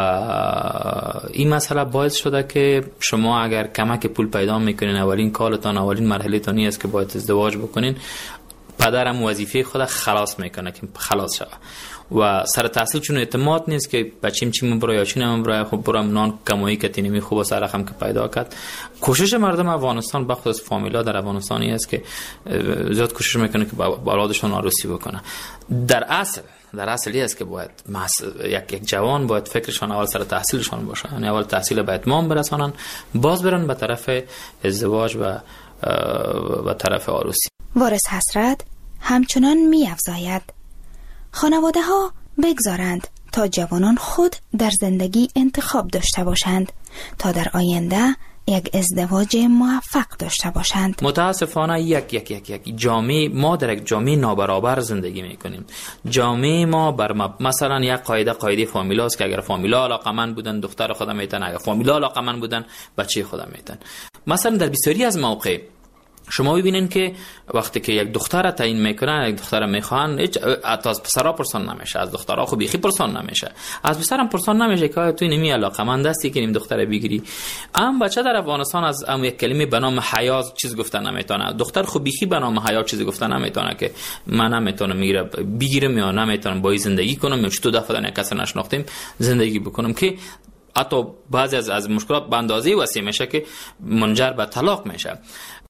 این مسئله باعث شده که شما اگر کمک پول پیدا میکنین اولین کارتان اولین مرحله تانی است که باید ازدواج بکنین، پدرم وظیفه خود خلاص میکنه که خلاص شوه و سر تحصیل چون اعتماد نیست که بچیم چی من برای یا چی نمیم برای خب برام نان کمایی که تینمی خوب سر رقم که پیدا کرد. کوشش مردم افغانستان بخصوص فامیلا در افغانستانی است که زیاد کوشش میکنه که با اولادشون عروسی بکنه. در اصل است که باید یک جوان باید فکرشان اول سر تحصیلشان باشه، یعنی اول تحصیل به اتمام برسانن، باز برن به طرف ازدواج و به طرف عروسی. وارث حسرت همچنان می‌افزاید خانواده ها بگذارند تا جوانان خود در زندگی انتخاب داشته باشند تا در آینده یک ازدواج موفق داشته باشند. متاسفانه یک جامعه، ما در یک جامعه نابرابر زندگی میکنیم. جامعه ما مثلا یک قاعده فامیلاست که اگر فامیلا علاقمند بودن دختر خودم میتن، اگر فامیلا علاقمند بودن بچه خودم میتن. مثلا در بسیاری از مواقع شما ببینین که وقتی که یک دختر تعیین میکنن، یک دختر میخوان، هیچ از پسرا پرسان نمیشه، از دخترها خو بیخی پرسان نمیشه، از پسرم پرسان نمیشه که تو نمی علاقمند هستی که نیم دختر بگیری. ام بچه در افغانستان از یک کلمه به نام حیا چیز گفتن نمیتونه، دختر خو بیخی به نام حیا چیز گفتن نمیتونه که من نمیتونم میگیره بگیرم یا نمیتونم با زندگی کنم یا چطور دفعه یک کس نشناختیم زندگی بکنم که حتی بعضی از مشکلات به اندازه وسیع میشه که منجر به طلاق میشه.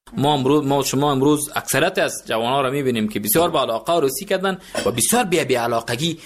شما امروز اکثریت از جوانان را میبینیم که بسیار با علاقه عروسی کردن و بسیار بی علاقگی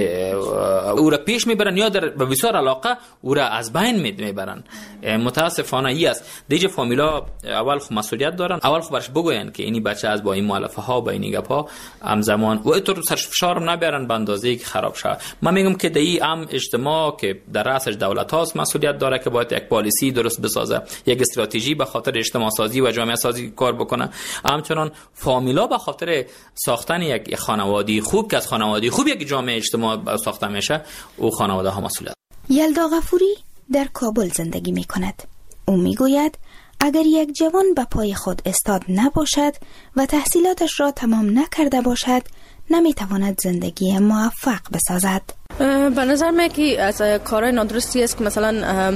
او را پیش میبرن یا در بسیار علاقه او را از بین میبرن. متاسفانه ای است. دیگه فامیلا اول خو مسئولیت دارن، اول خو برش بگوین که اینی بچه از با این مؤلفه ها با این گپا همزمان و اینطور سرش فشار نبرن به اندازه‌ای که خراب شه. من میگم که دی اجتماع که در رأسش دولت هاست مسئولیت داره که باید یک پالیسی درست بسازه، یک استراتژی به خاطر اجتماع سازی و جامعه سازی کار بکنه. همچنان فامیلا به خاطر ساختن یک خانواده خوب که از خانواده خوب یک جامعه اجتماع ساخته میشه، او خانواده ها مسئولیت. یلدا غفوری در کابل زندگی می کند. او می گوید اگر یک جوان به پای خود استاد نباشد و تحصیلاتش را تمام نکرده باشد نمی تواند زندگی موفق بسازد. به نظر من که از کارهای نادرستی است که مثلا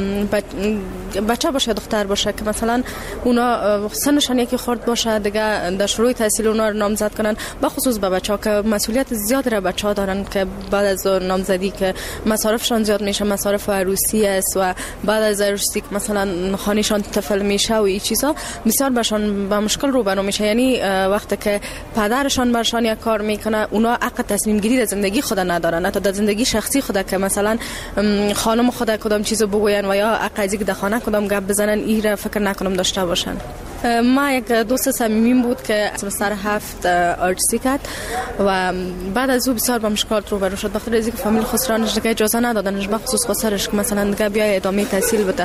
بچه باشه دختر باشه که مثلا اونا سنشان یکی خورد باشه دیگه در شروع تحصیل اونا رو نامزد کنن، به خصوص به بچه‌ها که مسئولیت زیاد را بچه‌ها دارن که بعد از نامزدی که مصارفشان زیاد میشه، مصارف عروسی است و بعد از عروسی که مثلا خانه‌شان طفل میشه و این چیزا بسیار برشان با مشکل روبرو میشه. یعنی وقتی که پدرشان برشان یک کار میکنه اونا حق تصمیم گیری در زندگی خود ندارن، حتی در زندگی زندگی شخصی خود که مثلا خانم خود کدام چیزو بگوین و یا قضیه که در خانه کدام گپ بزنن این را فکر نکنم داشته باشن. ما یک دوست صمیمیم بود که سمستر 7 آرتسی کرد و بعد از او بسیار با مشکلات روبرو شد، بخاطر اینکه فامیل خسرانش دیگه اجازه ندادنش، به خصوص خسرش که مثلا دیگه بیای ادامه تحصیل بده.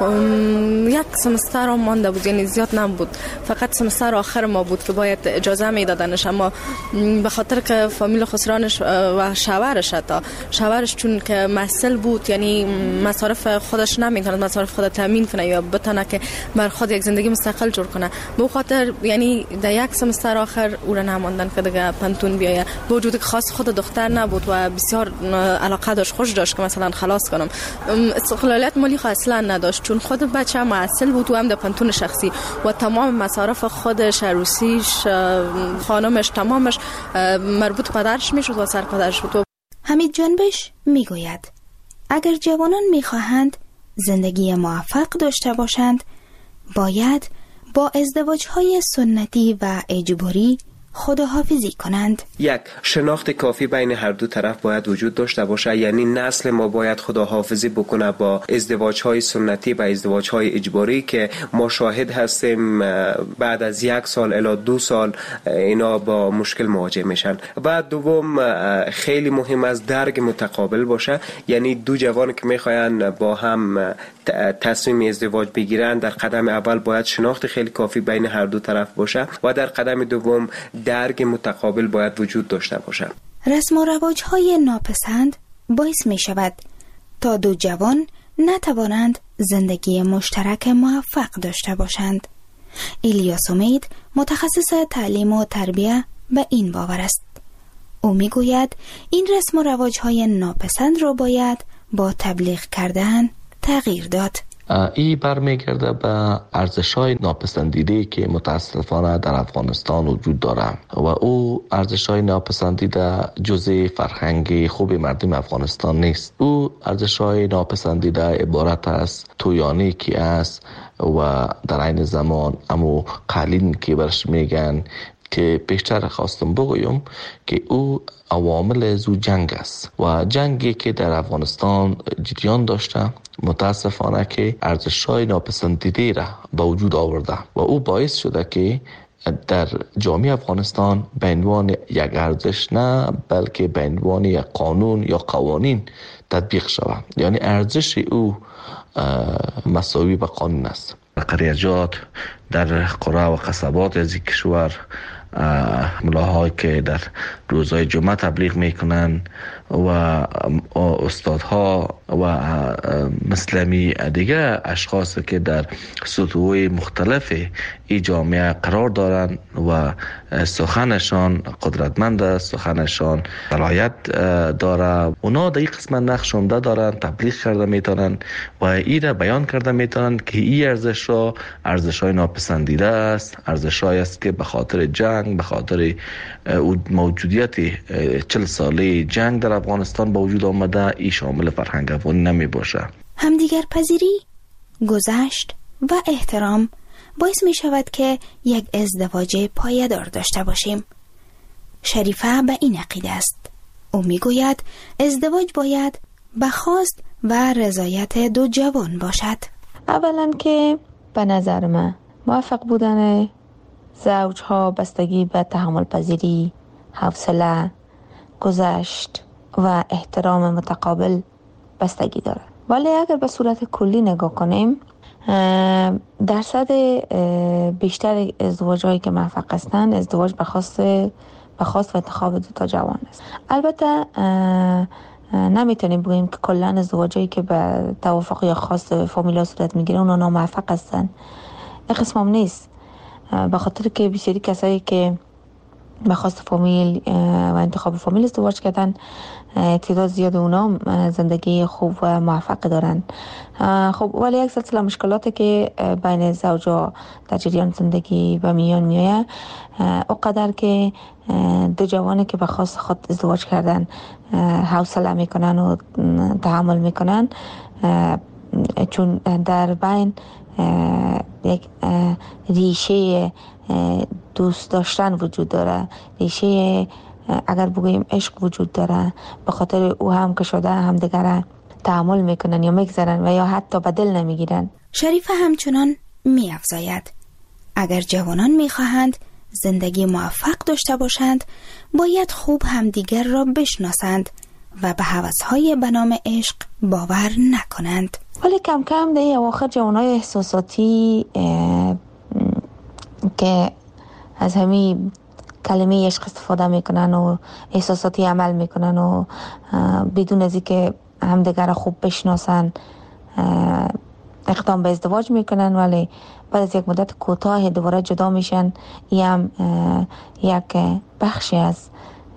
یک سمستر هم مانده بود، یعنی زیاد نبود، فقط سمستر آخر ما بود که باید اجازه میدادنش، اما به خاطر که فامیل خسرانش و شوهرش چون که مسئول بود، یعنی مصارف خودش نمیتونه مصارف خود تامین کنه یا بتونه که بر خود یک زندگی مستقل جور کنه، به خاطر یعنی در یک سمستر آخر او را نماندن که دیگه پنتون بیایه. با وجود که خاص خود دختر نبود و بسیار علاقه داشت، خوش داشت که مثلا خلاص کنم، استقلالیت مالی اصلا نداشت چون خود بچه مسئول بود و هم در پنتون شخصی و تمام مصارف خودش، عروسیش، خانمش، تمامش مربوط پدرش میشد و سر پدرش بود. حمید جنبش میگوید اگر جوانان میخواهند زندگی موفق داشته باشند باید با ازدواج‌های سنتی و اجباری خداحافظی کنند. یک شناخت کافی بین هر دو طرف باید وجود داشته باشه، یعنی نسل ما باید خداحافظی بکنه با ازدواج‌های سنتی و ازدواج‌های اجباری که ما شاهد هستیم بعد از 1 سال الی 2 سال اینا با مشکل مواجه میشن. بعد دوم خیلی مهم است درک متقابل باشه، یعنی دو جوان که میخواین با هم تصمیم ازدواج بگیرن در قدم اول باید شناخت خیلی کافی بین هر دو طرف باشه و در قدم دوم درک متقابل باید وجود داشته باشد. رسم و رواج‌های ناپسند باعث می شود تا دو جوان نتوانند زندگی مشترک موفق داشته باشند. الیاس امید متخصص تعلیم و تربیه به این باور است. او می گوید این رسم و رواج‌های ناپسند را باید با تبلیغ کردن تغییر داد. این برمیگرده به ارزش‌های ناپسندیده که متاسفانه در افغانستان وجود دارد و او ارزش‌های ناپسندیده جزء فرهنگ خوب مردم افغانستان نیست. او ارزش‌های ناپسندیده عبارت است تویانی که است و در عین زمان امو قالین که برش میگن که بیشتر خواستم بگویم که او عوامل زو جنگ است و جنگی که در افغانستان جریان داشته متاسفانه که ارزش‌های ناپسندیده را به وجود آورده و او باعث شده که در جامعه افغانستان به عنوان یک ارزش نه بلکه به عنوان یک قانون یا قوانین تطبیق شود، یعنی ارزش او مساوی به قانون است. قریجات در قرى و قصبات از کشور ملاهایی که در روزهای جمعه تبلیغ میکنن و استادها و مسلمی دیگه اشخاص که در سطوح مختلف ای جامعه قرار دارن و سخنشان قدرتمند است، سخنشان صلاحیت داره، اونا در این قسمت نقش عمده دارن، تبلیغ کرده میتونن و ای را بیان کرده میتونن که این ارزش را ارزش‌های ناپسندیده است، ارزش‌هایی است که به خاطر جنگ، به خاطر موجودیت 40 ساله جنگ در افغانستان با وجود آمده، ای شامل فرهنگ افغانی نمی باشه. همدیگر پذیری، گذشت و احترام باعث می شود که یک ازدواج پایدار داشته باشیم. شریفه به این عقیده است. او می گوید ازدواج باید به خواست و رضایت دو جوان باشد. اولا که به نظر من موفق بودن زوجها بستگی به تحمل پذیری، حوصله، گذشت و احترام متقابل بستگی داره. ولی اگر به صورت کلی نگاه کنیم درصد بیشتر ازدواج‌هایی که موفق هستند ازدواج به خواست و انتخاب دو تا جوان است. البته نمیتونیم بگیم که کلا ازدواجایی که به توافق یا خواست فامیلا صورت میگیره اونا ناموفق هستن. این قسم هم نیست، به خاطر که بسیاری کسایی که به خواست فامیل و انتخاب فامیل ازدواج کردن تعداد زیاد اونا زندگی خوب و موفق دارن. خب ولی یک سلسله مشکلاتی که بین زوجا در جریان زندگی به میان میایه، اونقدر که دو جوانی که به خواست خود ازدواج کردن حوصله میکنن و تحمل میکنن، چون در بین یک ریشه دوست داشتن وجود داره، ریشه اگر بگوییم عشق وجود داره، به خاطر او هم که شده همدیگر تحمل میکنن یا میگذارن و یا حتی به دل نمیگیرن. شریفه همچنان می‌افزاید اگر جوانان میخواهند زندگی موفق داشته باشند باید خوب همدیگر را بشناسند و به هوس‌های به نام عشق باور نکنند. ولی کم کم در اواخر جوانای احساساتی که از همین کلمه عشق استفاده میکنن و احساساتی عمل میکنن و بدون از اینکه همدیگر را خوب بشناسن اقدام به ازدواج میکنن، ولی بعد از یک مدت کوتاه دوباره جدا میشن. این هم یک بخشی از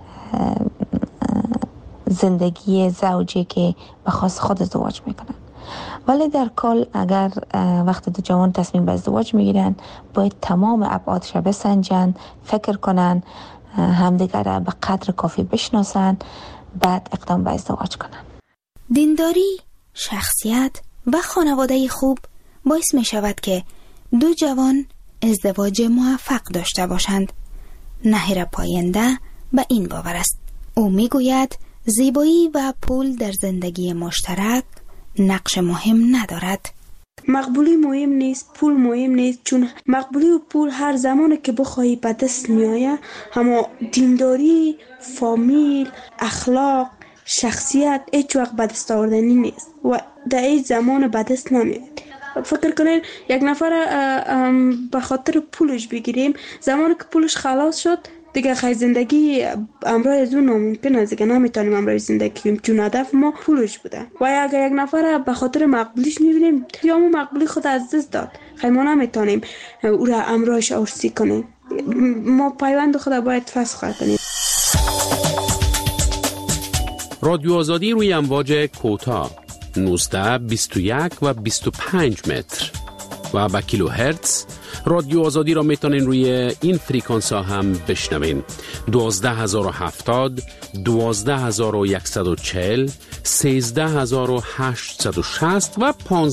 زندگی زوجی که به خاص خود ازدواج میکنن. ولی در کل اگر وقتی دو جوان تصمیم به ازدواج میگیرن باید تمام ابعادش را بسنجن، فکر کنن، همدیگر را به قدر کافی بشناسن، بعد اقدام به ازدواج کنن. دینداری، شخصیت و خانواده خوب باعث می شود که دو جوان ازدواج موفق داشته باشند. نهیر پاینده به این باور است. او می گوید زیبایی و پول در زندگی مشترک نقش مهم ندارد. مقبولی مهم نیست، پول مهم نیست، چون مقبولی و پول هر زمانی که بخواهی به دست می آید، اما دینداری، فامیل، اخلاق، شخصیت هیچ وقت به دست آوردنی نیست و در این زمان به دست نمیاد. فکر کنین یک نفر به خاطر پولش بگیریم، زمانی که پولش خلاص شد دیگه خیلی زندگی امرای از اون ناممکن است، دیگه نمیتونیم امرای زندگی کنیم چون هدف ما پولش بوده. و اگر یک نفر به خاطر مقبولیش میبینیم یا اون مقبولی خود از دست داد، خیلی ما نمیتونیم او را امرایش آرسی کنیم. ما پیوند خود باید فسخ کنیم. رادیو آزادی روی امواج کوتاه 19 21 و 25 متر و با کیلو هرتز. رادیو آزادی را میتونین روی این فریکانس ها هم بشنوین: 12070 12140 13860 و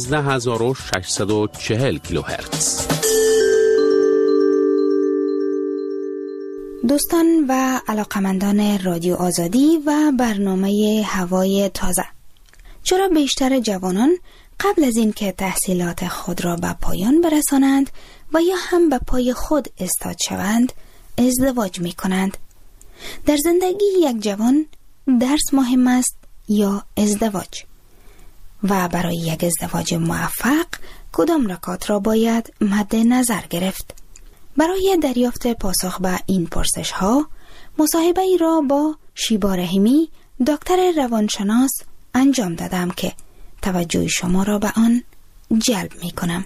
15640 کیلو هرتز. دوستان و علاقمندان رادیو آزادی و برنامه هوای تازه، چرا بیشتر جوانان قبل از این که تحصیلات خود را به پایان برسانند و یا هم به پای خود استاد شوند ازدواج می کنند؟ در زندگی یک جوان درس مهم است یا ازدواج؟ و برای یک ازدواج موفق کدام نکات را باید مد نظر گرفت؟ برای دریافت پاسخ به این پرسش ها مصاحبه ای را با شیبا رحیمی، دکتر روانشناس انجام دادم که توجه شما را به آن جلب می کنم.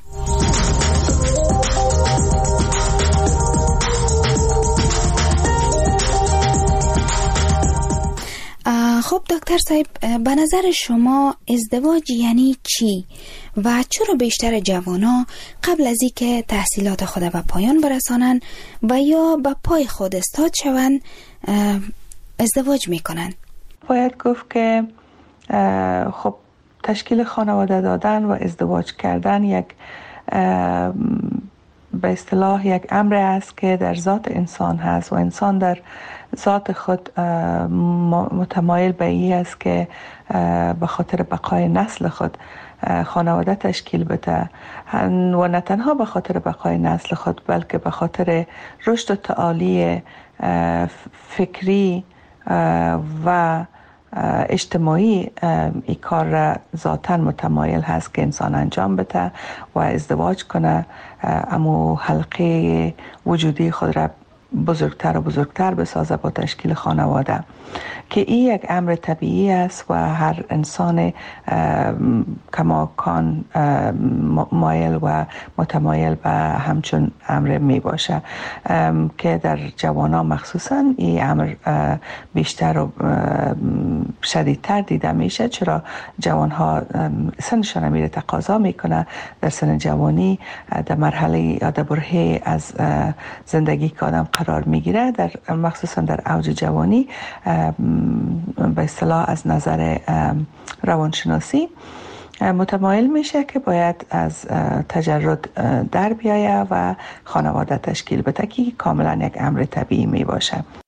خب دکتر صاحب، به نظر شما ازدواج یعنی چی و چرا بیشتر جوانا قبل از این که تحصیلات خود به پایان برسانن و یا به پای خود استاد شوند ازدواج میکنن؟ باید گفت که خب تشکیل خانواده دادن و ازدواج کردن یک به اصطلاح یک امر است که در ذات انسان هست و انسان در ذات خود متمایل به این است که به خاطر بقای نسل خود خانواده تشکیل بده و نه تنها به خاطر بقای نسل خود بلکه به خاطر رشد و تعالی فکری و اجتماعی این کار را ذاتاً متمایل هست که انسان انجام بده و ازدواج کنه، اما حلقه وجودی خود را بزرگتر و بزرگتر بسازه با تشکیل خانواده، که این یک امر طبیعی است و هر انسان کماکان مایل و متمایل به همچون امر می باشه، که در جوانان مخصوصا این امر بیشتر و شدیدتر دیده میشه. چرا جوانها سنشان میره تقاضا میکنه در سن جوانی در مرحله یا در برهه از زندگی که آدم قرار میگیره، در مخصوصا در اوج جوانی به اصطلاح از نظر روانشناسی متمایل میشه که باید از تجرد در بیایه و خانواده تشکیل بده، که کاملا یک امر طبیعی می باشه.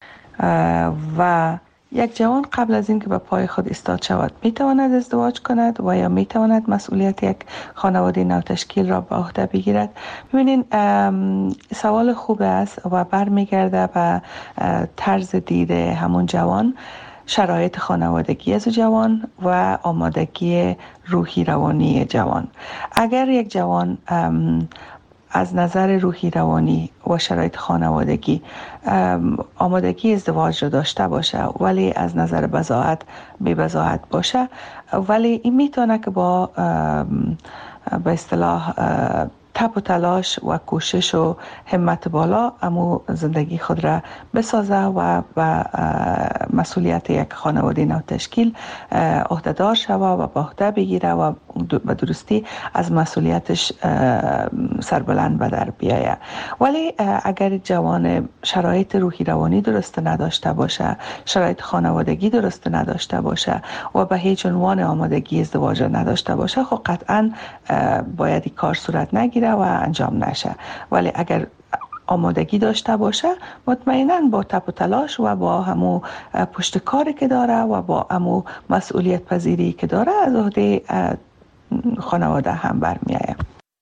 و یک جوان قبل از اینکه به پای خود ایستاد شود میتواند ازدواج کند و یا میتواند مسئولیت یک خانواده نوتشکیل را به عهده بگیرد؟ ببینین سوال خوب است و برمیگرده به طرز دید همون جوان، شرایط خانوادگی از جوان و آمادگی روحی روانی جوان. اگر یک جوان از نظر روحی روانی و شرایط خانوادگی آمادگی ازدواج را داشته باشه ولی از نظر بضاعت بی بضاعت باشه، ولی این میتونه که با به اصطلاح تب و تلاش و کوشش و همت بالا امو زندگی خود را بسازه و مسئولیت یک خانواده نو تشکیل عهده‌دار شود و با عهده بگیره و به درستی از مسئولیتش سربلند به در بیایه. ولی اگر جوان شرایط روحی روانی درست نداشته باشه، شرایط خانوادگی درست نداشته باشه و به هیچ عنوان آمادگی ازدواج نداشته باشه، خب قطعاً باید این کار صورت نگیره و انجام نشه. ولی اگر آمادگی داشته باشه، مطمئناً با تب و تلاش و با همو پشت کاری که داره و با همو مسئولیت پذیری که داره از عهده خانواده هم برمیآید.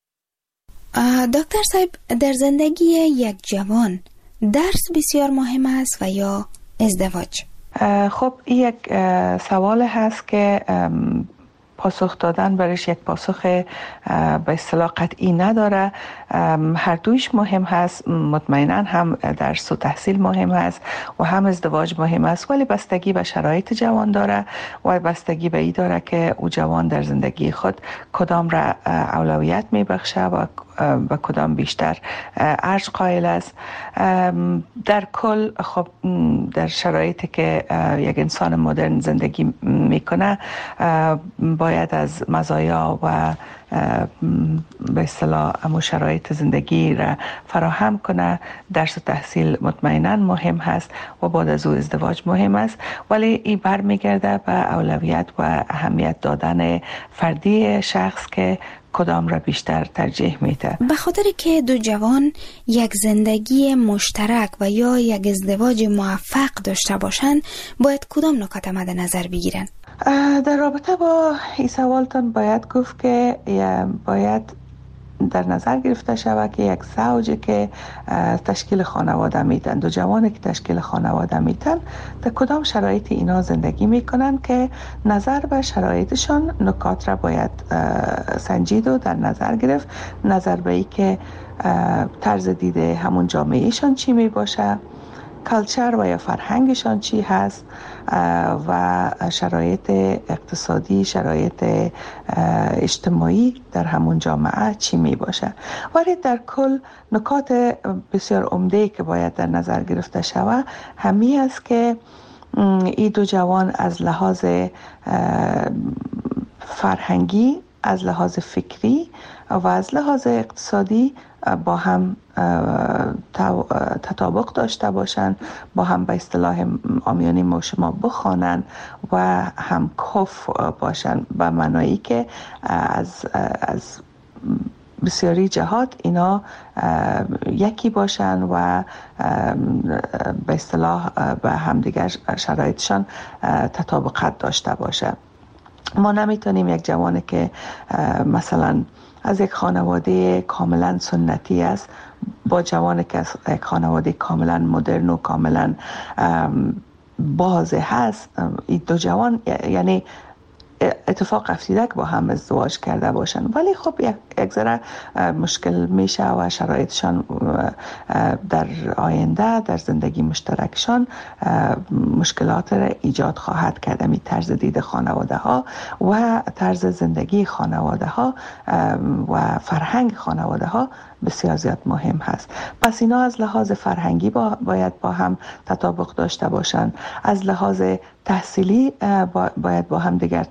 دکتر صاحب، در زندگی یک جوان درس بسیار مهم است و یا ازدواج؟ خب یک سوال هست که پاسخ دادن برش یک پاسخ به اصطلاح قطعی نداره. هر دویش مهم هست، مطمئنا هم درس و تحصیل مهم هست و هم ازدواج مهم است، ولی بستگی به شرایط جوان داره و بستگی به این داره که او جوان در زندگی خود کدام را اولویت میبخشه و به کدام بیشتر ارج قائل است. در کل خب در شرایطی که یک انسان مدرن زندگی میکنه باید از مزایا و به اصطلاح امو شرایط زندگی را فراهم کنه. درس و تحصیل مطمئنا مهم هست و بعد از او ازدواج مهم است، ولی این برمیگرده به اولویت و اهمیت دادن فردی شخص که کدام را بیشتر ترجیح میده. به خاطر که دو جوان یک زندگی مشترک و یا یک ازدواج موفق داشته باشند، باید کدام نکات مد نظر بگیرن؟ در رابطه با این سوالتان باید گفت که باید در نظر گرفته شود که یک زوجی که تشکیل خانواده میدن، دو جوانی که تشکیل خانواده میدن، در کدام شرایط اینا زندگی میکنن که نظر به شرایطشان نکات را باید سنجید و در نظر گرفت. نظر به ای که طرز دیده همون جامعهشان چی می باشه، کلچر و یا فرهنگشان چی هست و شرایط اقتصادی، شرایط اجتماعی در همون جامعه چی می باشه. ولی در کل نکات بسیار عمده که باید در نظر گرفته شود همی است که این دو جوان از لحاظ فرهنگی، از لحاظ فکری و از لحاظ اقتصادی با هم تطابق داشته باشند، با هم به اصطلاح عامیانه ما شما بخوانند و هم کف باشند، به معنایی که از بسیاری جهات اینا یکی باشند و به اصطلاح به همدیگر شرایطشان تطابقت داشته باشه. ما نمیتونیم یک جوانی که مثلا از یک خانواده کاملا سنتی است با جوانی که از یک خانواده کاملا مدرن و کاملا باز هست، این دو جوان یعنی اتفاق افتیده که با هم ازدواج کرده باشن، ولی خب یک ذره مشکل میشه و شرایطشان در آینده در زندگی مشترکشان مشکلات را ایجاد خواهد کرد. می طرز دید خانواده ها و طرز زندگی خانواده ها و فرهنگ خانواده ها بسیار زیاد مهم هست. پس اینا از لحاظ فرهنگی باید با هم تطابق داشته باشند، از لحاظ تحصیلی باید با هم دیگر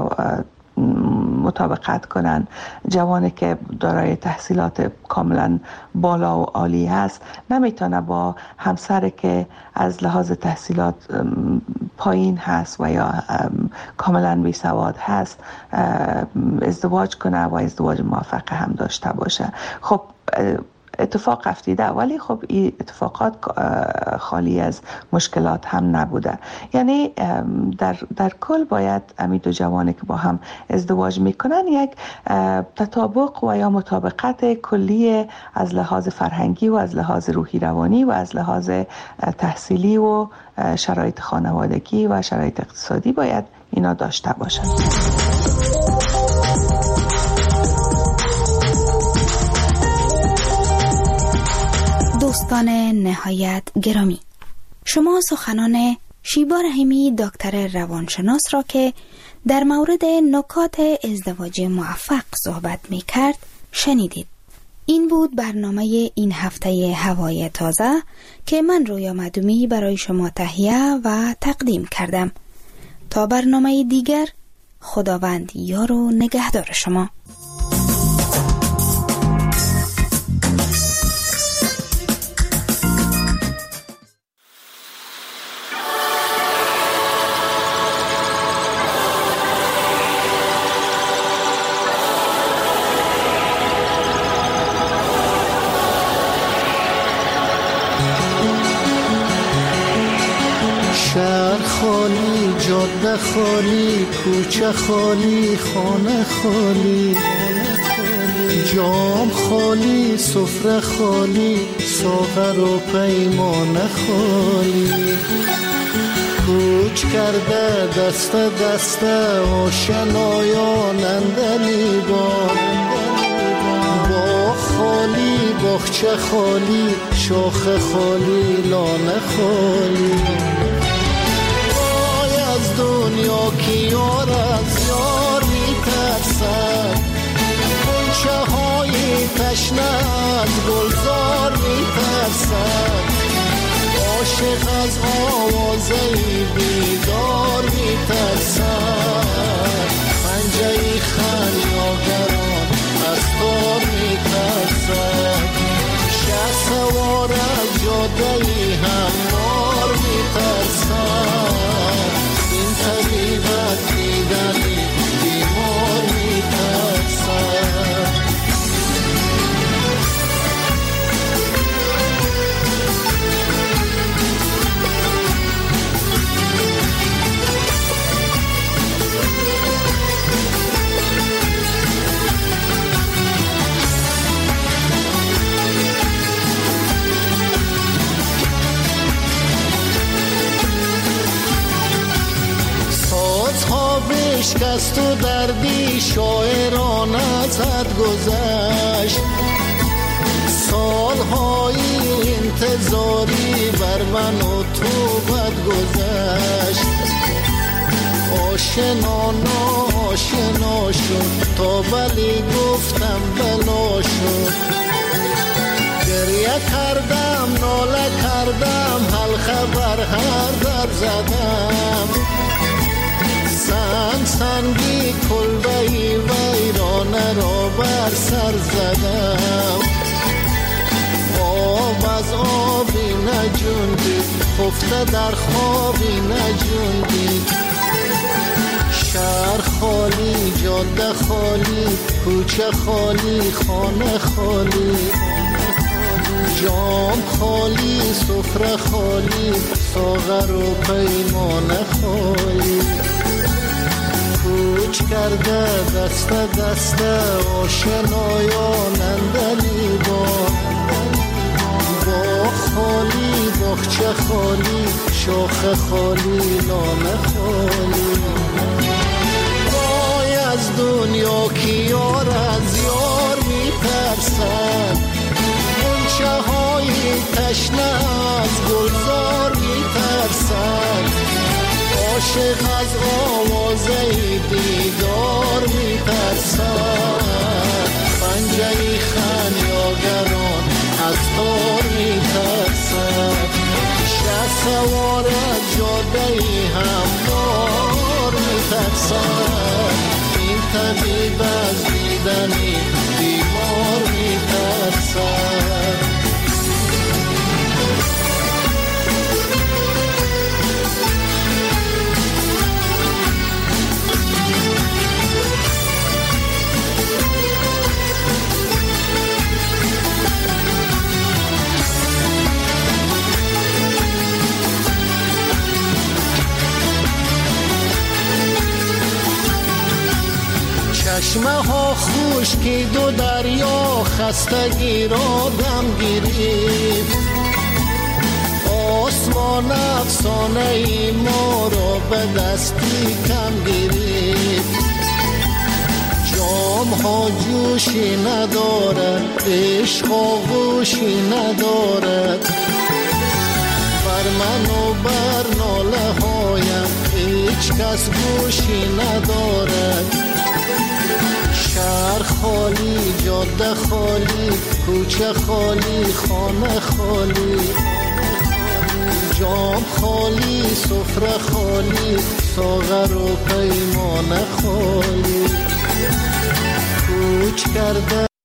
مطابقت کنن. جوانی که دارای تحصیلات کاملا بالا و عالی هست نمیتونه با همسر که از لحاظ تحصیلات پایین هست و یا کاملا بی سواد هست ازدواج کنه و ازدواج موفق هم داشته باشه. خب اتفاق افتیده، ولی خب این اتفاقات خالی از مشکلات هم نبوده. یعنی در کل باید امی دو جوانی که با هم ازدواج میکنن یک تطابق و یا مطابقت کلی از لحاظ فرهنگی و از لحاظ روحی روانی و از لحاظ تحصیلی و شرایط خانوادگی و شرایط اقتصادی باید اینا داشته باشن. دوستان نهایت گرامی، شما سخنان شیبا رحیمی دکتر روانشناس را که در مورد نکات ازدواج موفق صحبت می کرد شنیدید. این بود برنامه این هفته هوای تازه که من رویا معدومی برای شما تهیه و تقدیم کردم. تا برنامه دیگر، خداوند یار و نگهدار شما. شهر خالی، جاده خالی، کوچه خالی، خانه خالی، جام خالی، سفره خالی، ساغر و پیمانه خالی. کوچ کرده دست دست آشنایان اندلی باغ خالی، باغچه خالی، شاخ خالی، لانه خالی. از دنیا که یار از یار میترسد، غنچه های تشنه از گلزار میترسد. عاشق از آوازه بیدار میترسد، پنجه خمیازگران از تار میترسد. شه سوار از جاده هموار میترسد، این طبیبت دیدنی بیمار میترسد. بشکست و دردی شاعران ازت گذشت، سالهای انتظاری بر من و تو بد گذشت. آشنا ناشنا شد تا ولی گفتم بلا شد. گریه کردم ناله کردم حل خبر هر در زدم. سنگی کلبهی ویرانه را بر سر زدم. آب از آبی نجوندید، خفته در خوابی نجوندید. شهر خالی، جاده خالی، کوچه خالی، خانه خالی، جام خالی، سفره خالی، ساغر و پیمانه خالی. کوچ کرده دست دست آشنایان اندلی باغ خالی، باغچه خالی، شاخ خالی، لانه خالی. وای از دنیا که یار از یار میترسد، غنچه های تشنه از گلزار میترسد. عاشق از آوازه دیدار میترسد، پنجه خمیازگران از تار میترسد. شه سوار از جاده هموار میترسد، این طبیب از دیدنی بیمار میترسد. چشمه ها خشکید و دریا خستگی را دم گرفت. آسمان افسانه ای ما را به دستی کم گرفت. جام ها جوشی ندارد، عشق آغوشی ندارد. بر من و بر ناله هایم هیچ کس گوشی ندارد. شهر خالی، جاده خالی، کوچه خالی، خانه خالی. جام خالی، سفره خالی، ساغر و پیمان خالی. کوچ کرده